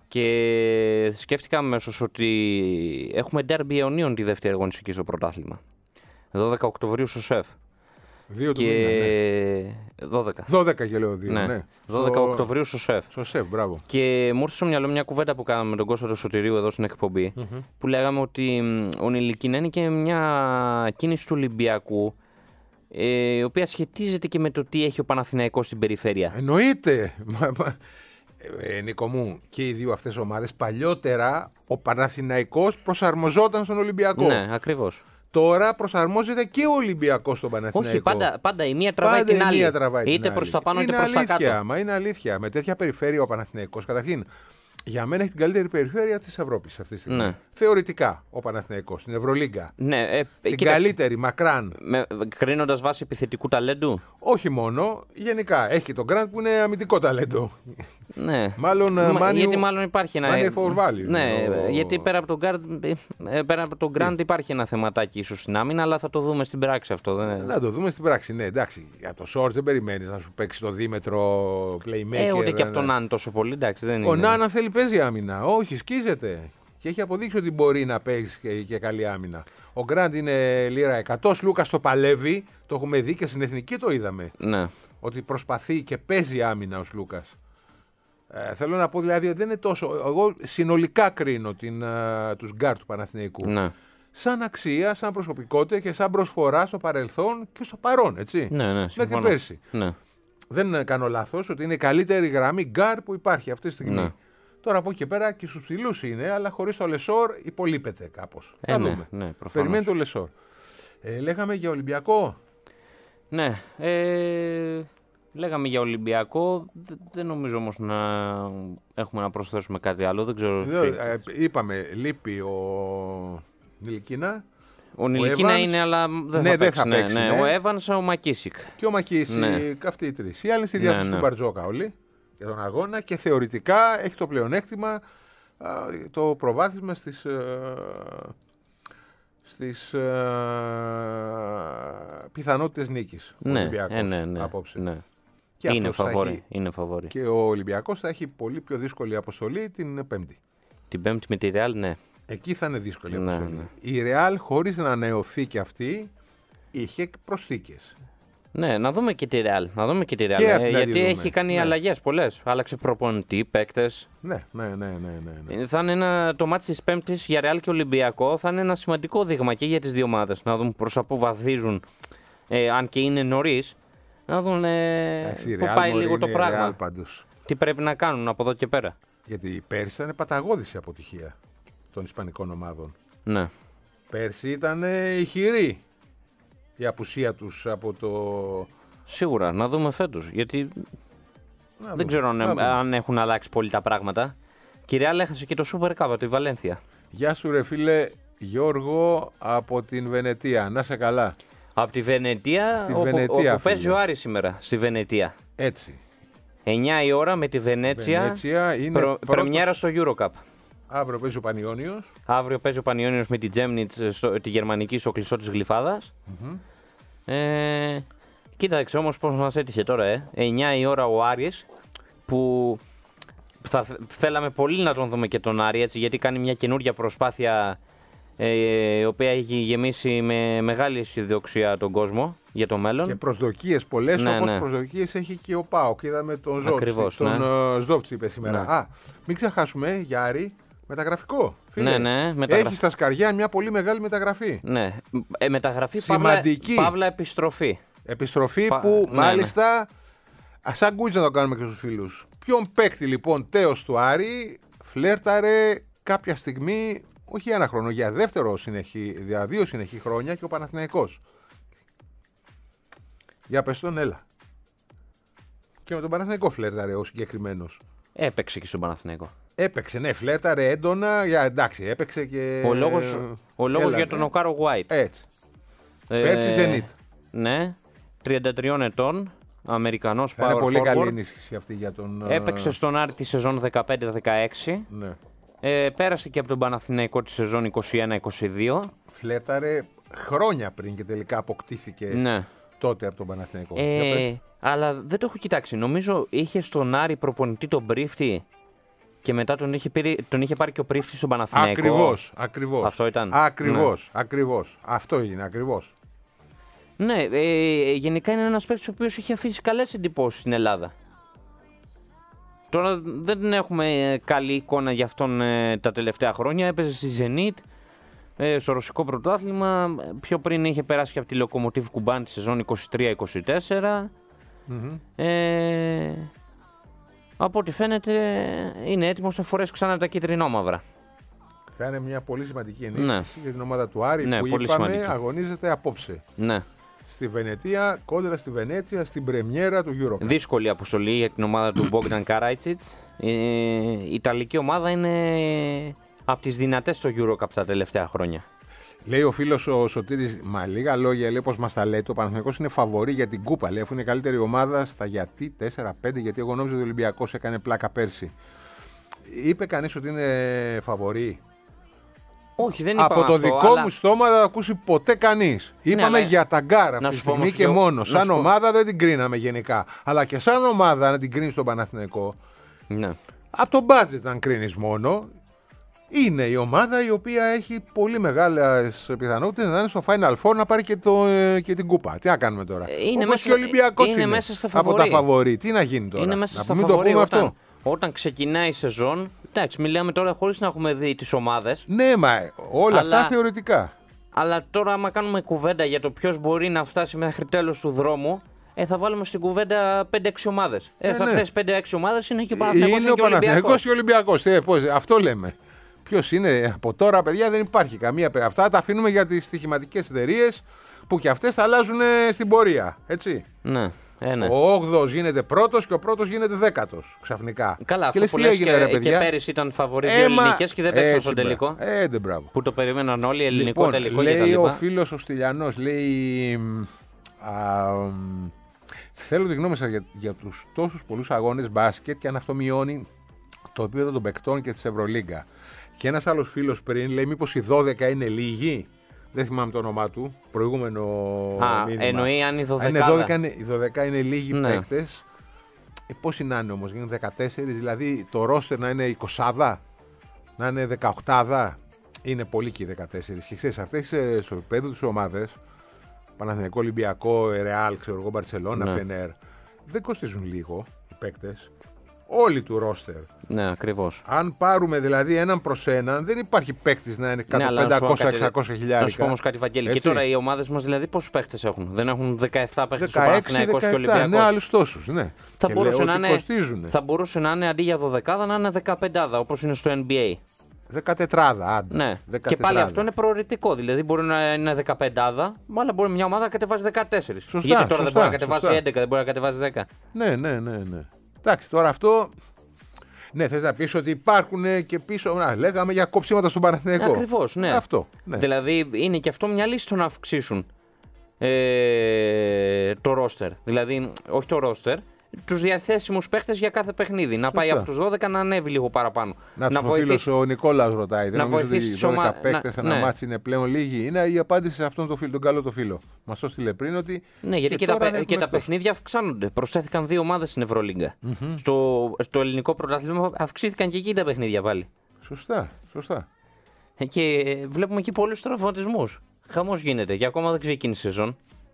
Και σκέφτηκα αμέσως ότι έχουμε ντέρμπι αιωνίων τη δεύτερη αγωνιστική στο πρωτάθλημα. δώδεκα Οκτωβρίου στο ΣΕΦ. Δύο του Και μήνα, ναι. δώδεκα. δώδεκα και λέω δύο, Ναι. ναι. δώδεκα Στο- Οκτωβρίου στο ΣΕΦ. Στο ΣΕΒ, μπράβο. Και μου ήρθε στο μυαλό μια κουβέντα που κάναμε με τον Κώστα του Σωτηρίου εδώ στην εκπομπη που λέγαμε ότι μ, ο Νιλικίνα είναι και μια κίνηση του Ολυμπιακού, ε, η οποία σχετίζεται και με το τι έχει ο Παναθηναϊκός στην περιφέρεια. Εννοείται. Μα- μα- Ε, Νίκο μου, και οι δύο αυτές ομάδες παλιότερα ο Παναθηναϊκός προσαρμοζόταν στον Ολυμπιακό. Ναι, ακριβώς. Τώρα προσαρμόζεται και ο Ολυμπιακός στον Παναθηναϊκό. Όχι, πάντα, πάντα η μία τραβάει Πάντα την η άλλη. μία τραβάει την είτε άλλη. προς τα πάνω είτε Είναι προς τα αλήθεια, κάτω. Μα είναι αλήθεια. Με τέτοια περιφέρεια ο Παναθηναϊκός, καταρχήν, για μένα έχει την καλύτερη περιφέρεια της Ευρώπης αυτή τη στιγμή. Ναι. Θεωρητικά ο Παναθηναϊκός, στην Ευρωλίγκα. Ναι, ε, Την κοίταξε, καλύτερη, μακράν. με, κρίνοντας βάσει επιθετικού ταλέντου. Όχι μόνο, γενικά. Έχει τον Γκραντ που είναι αμυντικό ταλέντο. Ναι. Μάλλον, Μα- Μάνιου- γιατί μάλλον υπάρχει ένα. Money for value. Ναι, Ο- γιατί πέρα από τον Γκραντ, ε, πέρα από τον Γκραντ υπάρχει ένα θεματάκι ίσως στην άμυνα, αλλά θα το δούμε στην πράξη αυτό. Δεν... Να το δούμε στην πράξη. Ναι, εντάξει. Για το Σόρτ δεν περιμένει να σου παίξει το δίμετρο playmaker. Ε, ούτε και από τον ναι. Νάν τόσο πολύ, εντάξει, δεν Ο είναι. Νάν θέλει παίζει άμυνα. Όχι, σκίζεται. Και έχει αποδείξει ότι μπορεί να παίξει και, και καλή άμυνα. Ο Γκραντ είναι λίρα εκατό. Λούκα το παλεύει. Το έχουμε δει και στην εθνική το είδαμε. Ναι. Ότι προσπαθεί και παίζει άμυνα ο Λούκα. Ε, θέλω να πω δηλαδή ότι δεν είναι τόσο. Εγώ συνολικά κρίνω την, α, τους γκάρ του Παναθηναϊκού. Ναι. Σαν αξία, σαν προσωπικότητα και σαν προσφορά στο παρελθόν και στο παρόν, έτσι. Ναι, ναι, Μέχρι συμφωνώ. πέρσι. Ναι. Δεν κάνω λάθος ότι είναι η καλύτερη γραμμή γκάρ που υπάρχει αυτή τη στιγμή. Ναι. Τώρα από εκεί και πέρα και στους ψηλούς είναι, αλλά χωρίς το Λεσόρ υπολείπεται κάπως. Ε, Θα ναι, δούμε. ναι, προφανώς. Περιμένει το Λεσόρ. Ε, λέγαμε για Ολυμπιακό. Ναι. Ε, λέγαμε για Ολυμπιακό. Δε- Δεν νομίζω όμως να έχουμε να προσθέσουμε κάτι άλλο. Δεν ξέρω. Εδώ, ε, είπαμε, λείπει ο Νιλικίνα. Ο Νιλικίνα Evans- είναι, αλλά δεν Ναι, θα δεν παίξει. θα ναι, παίξει, ναι. ναι. Ο Evans, ο Μακίσικ. Και ο Μακίσικ, Ναι. αυτοί οι τρεις. Οι άλλοι στη Ναι, διάθεση ναι. του Μπαρτζόκα όλοι για τον αγώνα και θεωρητικά έχει το πλεονέκτημα α, το προβάδισμα στις, ε, στις ε, πιθανότητες νίκης. Ο Ναι, Ολυμπιακός ε, ναι, ναι, απόψε. ναι. Και Είναι αυτός θα φαβόρη. έχει- Είναι φαβόρη. Και ο Ολυμπιακός θα έχει πολύ πιο δύσκολη αποστολή την Πέμπτη. Την Πέμπτη με τη Real, ναι. Εκεί θα είναι δύσκολη η Ναι, αποστολή. ναι. Η Real, χωρίς να ανανεωθεί και αυτή, είχε προσθήκες. Ναι, να δούμε και τη Real. Να δούμε και τη Real. Και Ε, αυτή να τη γιατί δούμε. έχει κάνει Ναι. αλλαγές πολλές. Άλλαξε προπονητή, παίκτες. Ναι, ναι, ναι, ναι, ναι, ναι. Ε, Θα είναι ένα, το μάτι της Πέμπτης για Real και Ολυμπιακό θα είναι ένα σημαντικό δείγμα και για τις δύο ομάδες. Να δούμε προς τα πού βαδίζουν, ε, αν και είναι νωρίς, να δουν ε, Εντάξει, η πού Real πάει μπορεί, λίγο το είναι πράγμα. Real πάντως. Τι πρέπει να κάνουν από εδώ και πέρα. Γιατί πέρσι ήταν παταγώδης η αποτυχία των Ισπανικών ομάδων. Ναι. Πέρσι ήταν ηχηρή η απουσία τους από το... Σίγουρα, να δούμε φέτος. Γιατί Να δεν δούμε, ξέρω αν, να δούμε. αν έχουν αλλάξει πολύ τα πράγματα. Και η Real έχασε και το Super Cup από τη Βαλένθια. Γεια σου ρε φίλε Γιώργο από την Βενετία. Να σε καλά. Από τη Βενετία, τη όπου, Βενετία, όπου παίζει φίλε. ο Άρης σήμερα, στη Βενετία. Έτσι. εννιά η ώρα με τη Βενέτσια, Βενέτσια είναι προ, πρώτος- πρεμιέρα στο Eurocup. Αύριο παίζει ο Πανιόνιος. Αύριο παίζει ο Πανιόνιος με τη Τζέμνιτς, στο- τη γερμανική, στο κλεισό της γλυφαδας Ε, κοίταξε όμως πώς μας έτυχε τώρα, ε. εννιά η ώρα ο Άρης, που θα θ- θέλαμε πολύ να τον δούμε και τον Άρη, έτσι, γιατί κάνει μια καινούργια προσπάθεια, ε, η οποία έχει γεμίσει με μεγάλη αισιοδοξία τον κόσμο για το μέλλον. Και προσδοκίες πολλές, Ναι, όπως ναι. προσδοκίες έχει και ο ΠΑΟΚ. Είδαμε τον Ζόβτσι, Ακριβώς, τον ναι. ε, Σδόβτσι είπε σήμερα. Ναι. Α, μην ξεχάσουμε, Γιάρη, μεταγραφικό. Φίλε. Ναι, ναι, μεταγραφ- Έχει στα σκαριά μια πολύ μεγάλη μεταγραφή. Ναι, ε, μεταγραφή παύλα, Σημαντική. παύλα επιστροφή. Επιστροφή Πα- που ναι, μάλιστα, α, σαν γκούτς να το κάνουμε και στους φίλους. Ποιον παίκτη λοιπόν τέος του Άρη φλέρταρε κάποια στιγμή, όχι ένα χρόνο, για δεύτερο συνεχή, για δύο συνεχή χρόνια και ο Παναθηναϊκός. Για πες τον, έλα. Και με τον Παναθηναϊκό φλέρταρε ο συγκεκριμένος. Έπαιξε και στον Παναθηναϊκό. Έπαιξε, ναι, φλέρταρε έντονα, για, εντάξει, έπαιξε και... Ο λόγος, ο λόγος έλα, για τον ναι. Οκάρο White. Έτσι. Ε, Πέρσι Zenit. Ναι, τριάντα τριών ετών, Αμερικανός Θα είναι power πολύ forward. καλή ενίσχυση αυτή για τον... Έπαιξε στον Άρη τη σεζόν δεκαπέντε δεκαέξι. Ναι. Ε, πέρασε και από τον Παναθηναϊκό τη σεζόν είκοσι ένα είκοσι δύο. Φλέρταρε χρόνια πριν και τελικά αποκτήθηκε Ναι. τότε από τον Παναθηναϊκό. Για πες. Ε, αλλά δεν το έχω κοιτάξει. Νομίζω είχε στον Άρη προπονητή τον Πρίφτη και μετά τον είχε, πήρει, τον είχε πάρει και ο Πρίφτη στον Παναθηναϊκό. Ακριβώς, ακριβώς. Αυτό ήταν. Ακριβώς, ακριβώς. Αυτό είναι, ακριβώς. Ναι, ε, γενικά είναι ένας παίκτης ο οποίος είχε αφήσει καλές εντυπώσεις στην Ελλάδα. Τώρα δεν έχουμε ε, καλή εικόνα για αυτόν ε, τα τελευταία χρόνια. Έπαιζε στη Zenit, ε, στο ρωσικό πρωτάθλημα. Πιο πριν είχε περάσει και από τη Λοκομοτίβ Κουμπάν τη σεζόν είκοσι τρία είκοσι τέσσερα. Ε, από ό,τι φαίνεται είναι έτοιμος να φορέσει ξανά τα κίτρινόμαυρα. Θα είναι μια πολύ σημαντική ενίσχυση Ναι. για την ομάδα του Άρη Ναι, που πολύ είπαμε σημαντική. αγωνίζεται απόψε. Ναι. Στη Βενετία, κόντρα στη Βενέτσια, στην πρεμιέρα του Euro. Δύσκολη αποστολή για την ομάδα του Bogdan Karadzic. Ε, η Ιταλική ομάδα είναι από τις δυνατές στο Eurocup τα τελευταία χρόνια. Λέει ο φίλος ο Σωτήρης, μα λίγα λόγια, λέει πως μας τα λέτε, ο Παναθηναϊκός είναι φαβορί για την κούπα, λέει, αφού είναι η καλύτερη ομάδα στα γιατί τέσσερα πέντε, γιατί εγώ νόμιζα ότι ο Ολυμπιακός έκανε πλάκα πέρσι. Είπε κανείς ότι είναι φαβορί? Όχι, δεν είπαμε Από το αυτό, δικό αλλά... μου στόμα δεν θα ακούσει ποτέ κανείς. Είπαμε αλλά- για τα γκάρ αυτή Να τη σου πω στιγμή όμως και και- μόνο. να Σαν σου πω- ομάδα δεν την κρίναμε γενικά. Αλλά και σαν ομάδα να την κρίνεις στον Παναθηναϊκό, Ναι. από το budget αν κρίνεις μόνο, είναι η ομάδα η οποία έχει πολύ μεγάλες πιθανότητες να είναι στο Final Four να πάρει και, το, ε, και την κούπα. Τι να κάνουμε τώρα? Ε, είναι Όπως μέσα- και ο Ολυμπιακός είναι είναι, μέσα στα από τα φαβορί. φαβορί. Τι να γίνει τώρα? Είναι μέσα να στα μην το φαβορί πούμε όταν, αυτό. όταν ξεκινάει η σεζόν. Εντάξει, μιλάμε τώρα χωρίς να έχουμε δει τις ομάδες. Ναι, μα ε, όλα Αλλά- αυτά θεωρητικά. Αλλά τώρα, άμα κάνουμε κουβέντα για το ποιος μπορεί να φτάσει μέχρι τέλος του δρόμου, ε, θα βάλουμε στην κουβέντα πέντε έξι ομάδες. Ε, Ε, σε ναι. αυτές τις πέντε έξι ομάδες είναι και ο Παναθηναϊκός Είναι ο και ο Ολυμπιακός. Παναθηναϊκός και ο Ολυμπιακός. Ε, πώς, αυτό λέμε. Ποιος είναι? Από τώρα, παιδιά, δεν υπάρχει καμία. πε- Αυτά τα αφήνουμε για τις στοιχηματικές εταιρείες που και αυτές θα αλλάζουν ε, στην πορεία. Έτσι. Ναι. Ε, ναι. Ο όγδοος γίνεται πρώτος και ο πρώτος γίνεται δέκατος ξαφνικά. Καλά, και αυτό λες, που τι λες έγινε, και, ρε παιδιά. και πέρυσι ήταν φαβορί Ε, δύο μα- ελληνικές και δεν παίξαν έτσι, στον μπράβο. τελικό. Ε, Έντε, μπράβο. Που το περίμεναν όλοι, ελληνικό Λοιπόν, τελικό λέει κτλ. ο φίλος ο Στυλιανός, λέει μ, α, μ, θέλω τη γνώμη σας για, για τους τόσους πολλούς αγώνες μπάσκετ και αν αυτό μειώνει το επίπεδο των παικτών και της Ευρωλίγκα. Και ένας άλλος φίλος πριν λέει μήπως οι δώδεκα είναι λίγοι. Δεν θυμάμαι το όνομά του, προηγούμενο Α, μήνυμα. εννοεί αν η Αν είναι δωδεκάδα. δώδεκα, είναι, οι δώδεκα είναι λίγοι Ναι. παίκτες. Ε, πώς είναι να είναι όμως, γίνουν δεκατέσσερα, δηλαδή το ρόστερ να είναι εικοσάδα, να είναι δεκαοκτάδα. Είναι πολύ και οι δεκατέσσερα. Και ξέρεις, αυτές ε, στο επίπεδο της ομάδες, Παναθηναϊκό, Ολυμπιακό, Ρεάλ, ξέρω εγώ, Μπαρσελόνα, Ναι. Φενέρ, δεν κοστίζουν λίγο οι παίκτες. Όλοι του ρόστερ. Ναι, ακριβώς. Αν πάρουμε δηλαδή έναν προς έναν, δεν υπάρχει παίκτης να είναι Ναι, κάτω αλλά να σου πω πεντακόσια κάτι- εξακόσια χιλιάρικα. Να σου πω όμως κάτι, Βαγγέλη. Και Έτσι. τώρα οι ομάδες μας δηλαδή πόσους παίχτες έχουν. Δεν έχουν δεκαεπτά παίχτες ο δεκαέξι Παναθηναϊκός και ο δεκαεπτά, ναι, Ολυμπιακός. άλλους τόσους, ναι. Θα Και μπορούσε, λέω να ότι είναι, κοστίζουν. θα μπορούσε να είναι αντί για δωδεκάδα να είναι δεκαπεντάδα όπως είναι στο N B A. Δεκατετράδα, άντε. Ναι. Και Δεκατετράδα. πάλι αυτό είναι προαιρετικό. Δηλαδή μπορεί να είναι δεκαπεντάδα, αλλά μπορεί μια ομάδα να κατεβάζει δεκατέσσερα. Σωστά, Γιατί τώρα δεν σωστά, μπορεί να κατεβάσει σωστά. έντεκα, δεν μπορεί να κατεβάσει δέκα. Ναι, ναι, ναι, ναι. Εντάξει, τώρα αυτό. Ναι, θες να πεις ότι υπάρχουν και πίσω. Να, λέγαμε για κόψιματα στον Παναθηναϊκό. Ακριβώς, ναι. Αυτό. Ναι. Δηλαδή είναι και αυτό μια λύση στο να αυξήσουν ε, το ρόστερ. Δηλαδή, όχι το ρόστερ, τους διαθέσιμους παίχτες για κάθε παιχνίδι. Να πάει Σωστά. από τους δώδεκα να ανέβει λίγο παραπάνω. Να, να ο βοηθήσει- φίλος ο Νικόλαος ρωτάει. Δεν να νομίζω ότι οι βοηθήσει δώδεκα σωμα- παίκτες να- ένα ναι. μάτσι είναι πλέον λίγοι. Είναι η απάντηση σε αυτόν τον, φίλο, τον καλό το φίλο. Μας το έστειλε πριν ότι. Ναι, γιατί και, τα, τώρα παι- έχουμε και τα αυτό. παιχνίδια αυξάνονται. Προσθέθηκαν δύο ομάδες στην Ευρωλίγκα. Στο, στο ελληνικό πρωτάθλημα αυξήθηκαν και εκεί τα παιχνίδια πάλι. Σωστά, σωστά. Ε, Και ε, βλέπουμε εκεί πολλούς τραυματισμούς. Χαμός γίνεται και ακόμα δεν ξεκίνησε η σεζόν.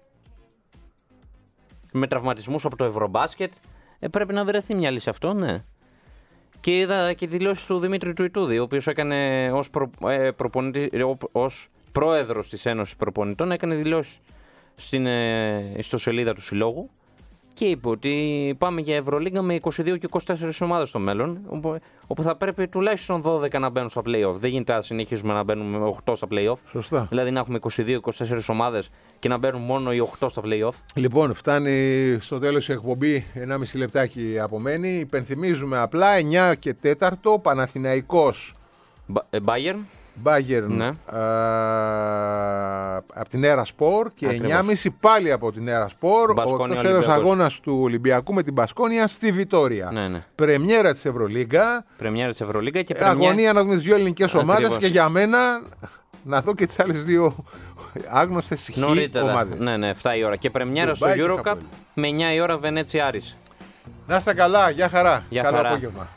Με τραυματισμούς από το Ευρωμπάσκετ. Ε, πρέπει να βρεθεί μια λύση αυτό, ναι. Και είδα και δηλώσεις του Δημήτρη του Ιτούδη, ο οποίος έκανε ως, προ, ε, προπονητή, ε, ο- ως πρόεδρος της Ένωσης Προπονητών, έκανε δηλώσεις στην ε, ιστοσελίδα του Συλλόγου και είπε ότι πάμε για Ευρωλίγκα με είκοσι δύο και είκοσι τέσσερα ομάδες στο μέλλον, όπου, όπου θα πρέπει τουλάχιστον δώδεκα να μπαίνουν στα play-off. Δεν γίνεται να συνεχίσουμε να μπαίνουμε με οκτώ στα play-off. Σωστά. Δηλαδή να έχουμε είκοσι δύο είκοσι τέσσερα ομάδες και να μπαίνουν μόνο οι οκτώ στα play-off. Λοιπόν, φτάνει στο τέλος η εκπομπή, ενάμιση λεπτάκι απομένει. Υπενθυμίζουμε απλά εννιά και τέταρτο, Παναθηναϊκός Μπα- ε, Bayern. Bayern Ναι. από την Έρα Σπορ και Ακριβώς. εννιά και μισή πάλι από την Έρα Σπορ. Ο Μπασκόνια εκτός έδρας Ολυμπιακός. αγώνας του Ολυμπιακού με την Μπασκόνια στη Βιτόρια. Ναι, ναι. Πρεμιέρα της Ευρωλίγκα. Πρεμιέρα της Ευρωλίγκα και πρεμιέρα... Αγωνία να δούμε τις δύο ελληνικές ομάδες Ακριβώς. και για μένα να δω και τις άλλες δύο άγνωστες χ Νωρίτερα. ομάδες. Ναι, ναι, εφτά η ώρα. Και πρεμιέρα στο Ντουμπάι και Eurocup Χαπόλη. με εννιά η ώρα Βενέτσια Άρης. Να είστε καλά, γεια χαρά. Γεια Καλό χαρά. απόγευμα.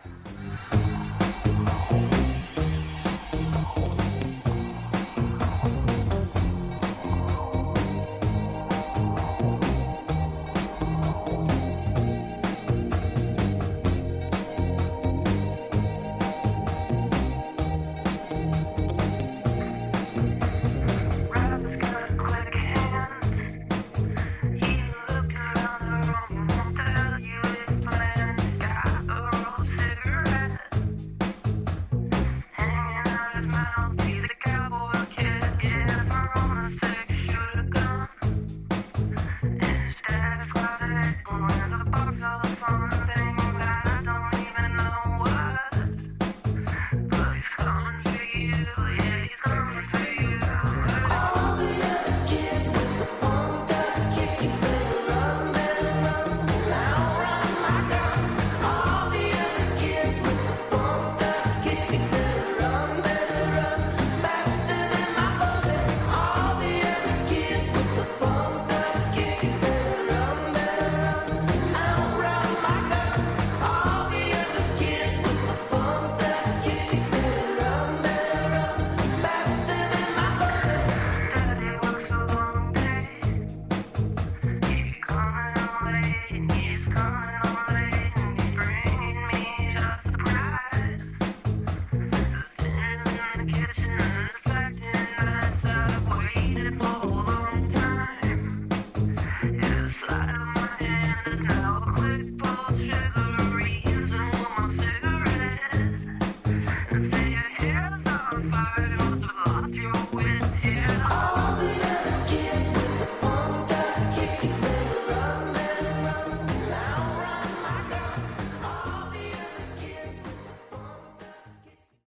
Waited for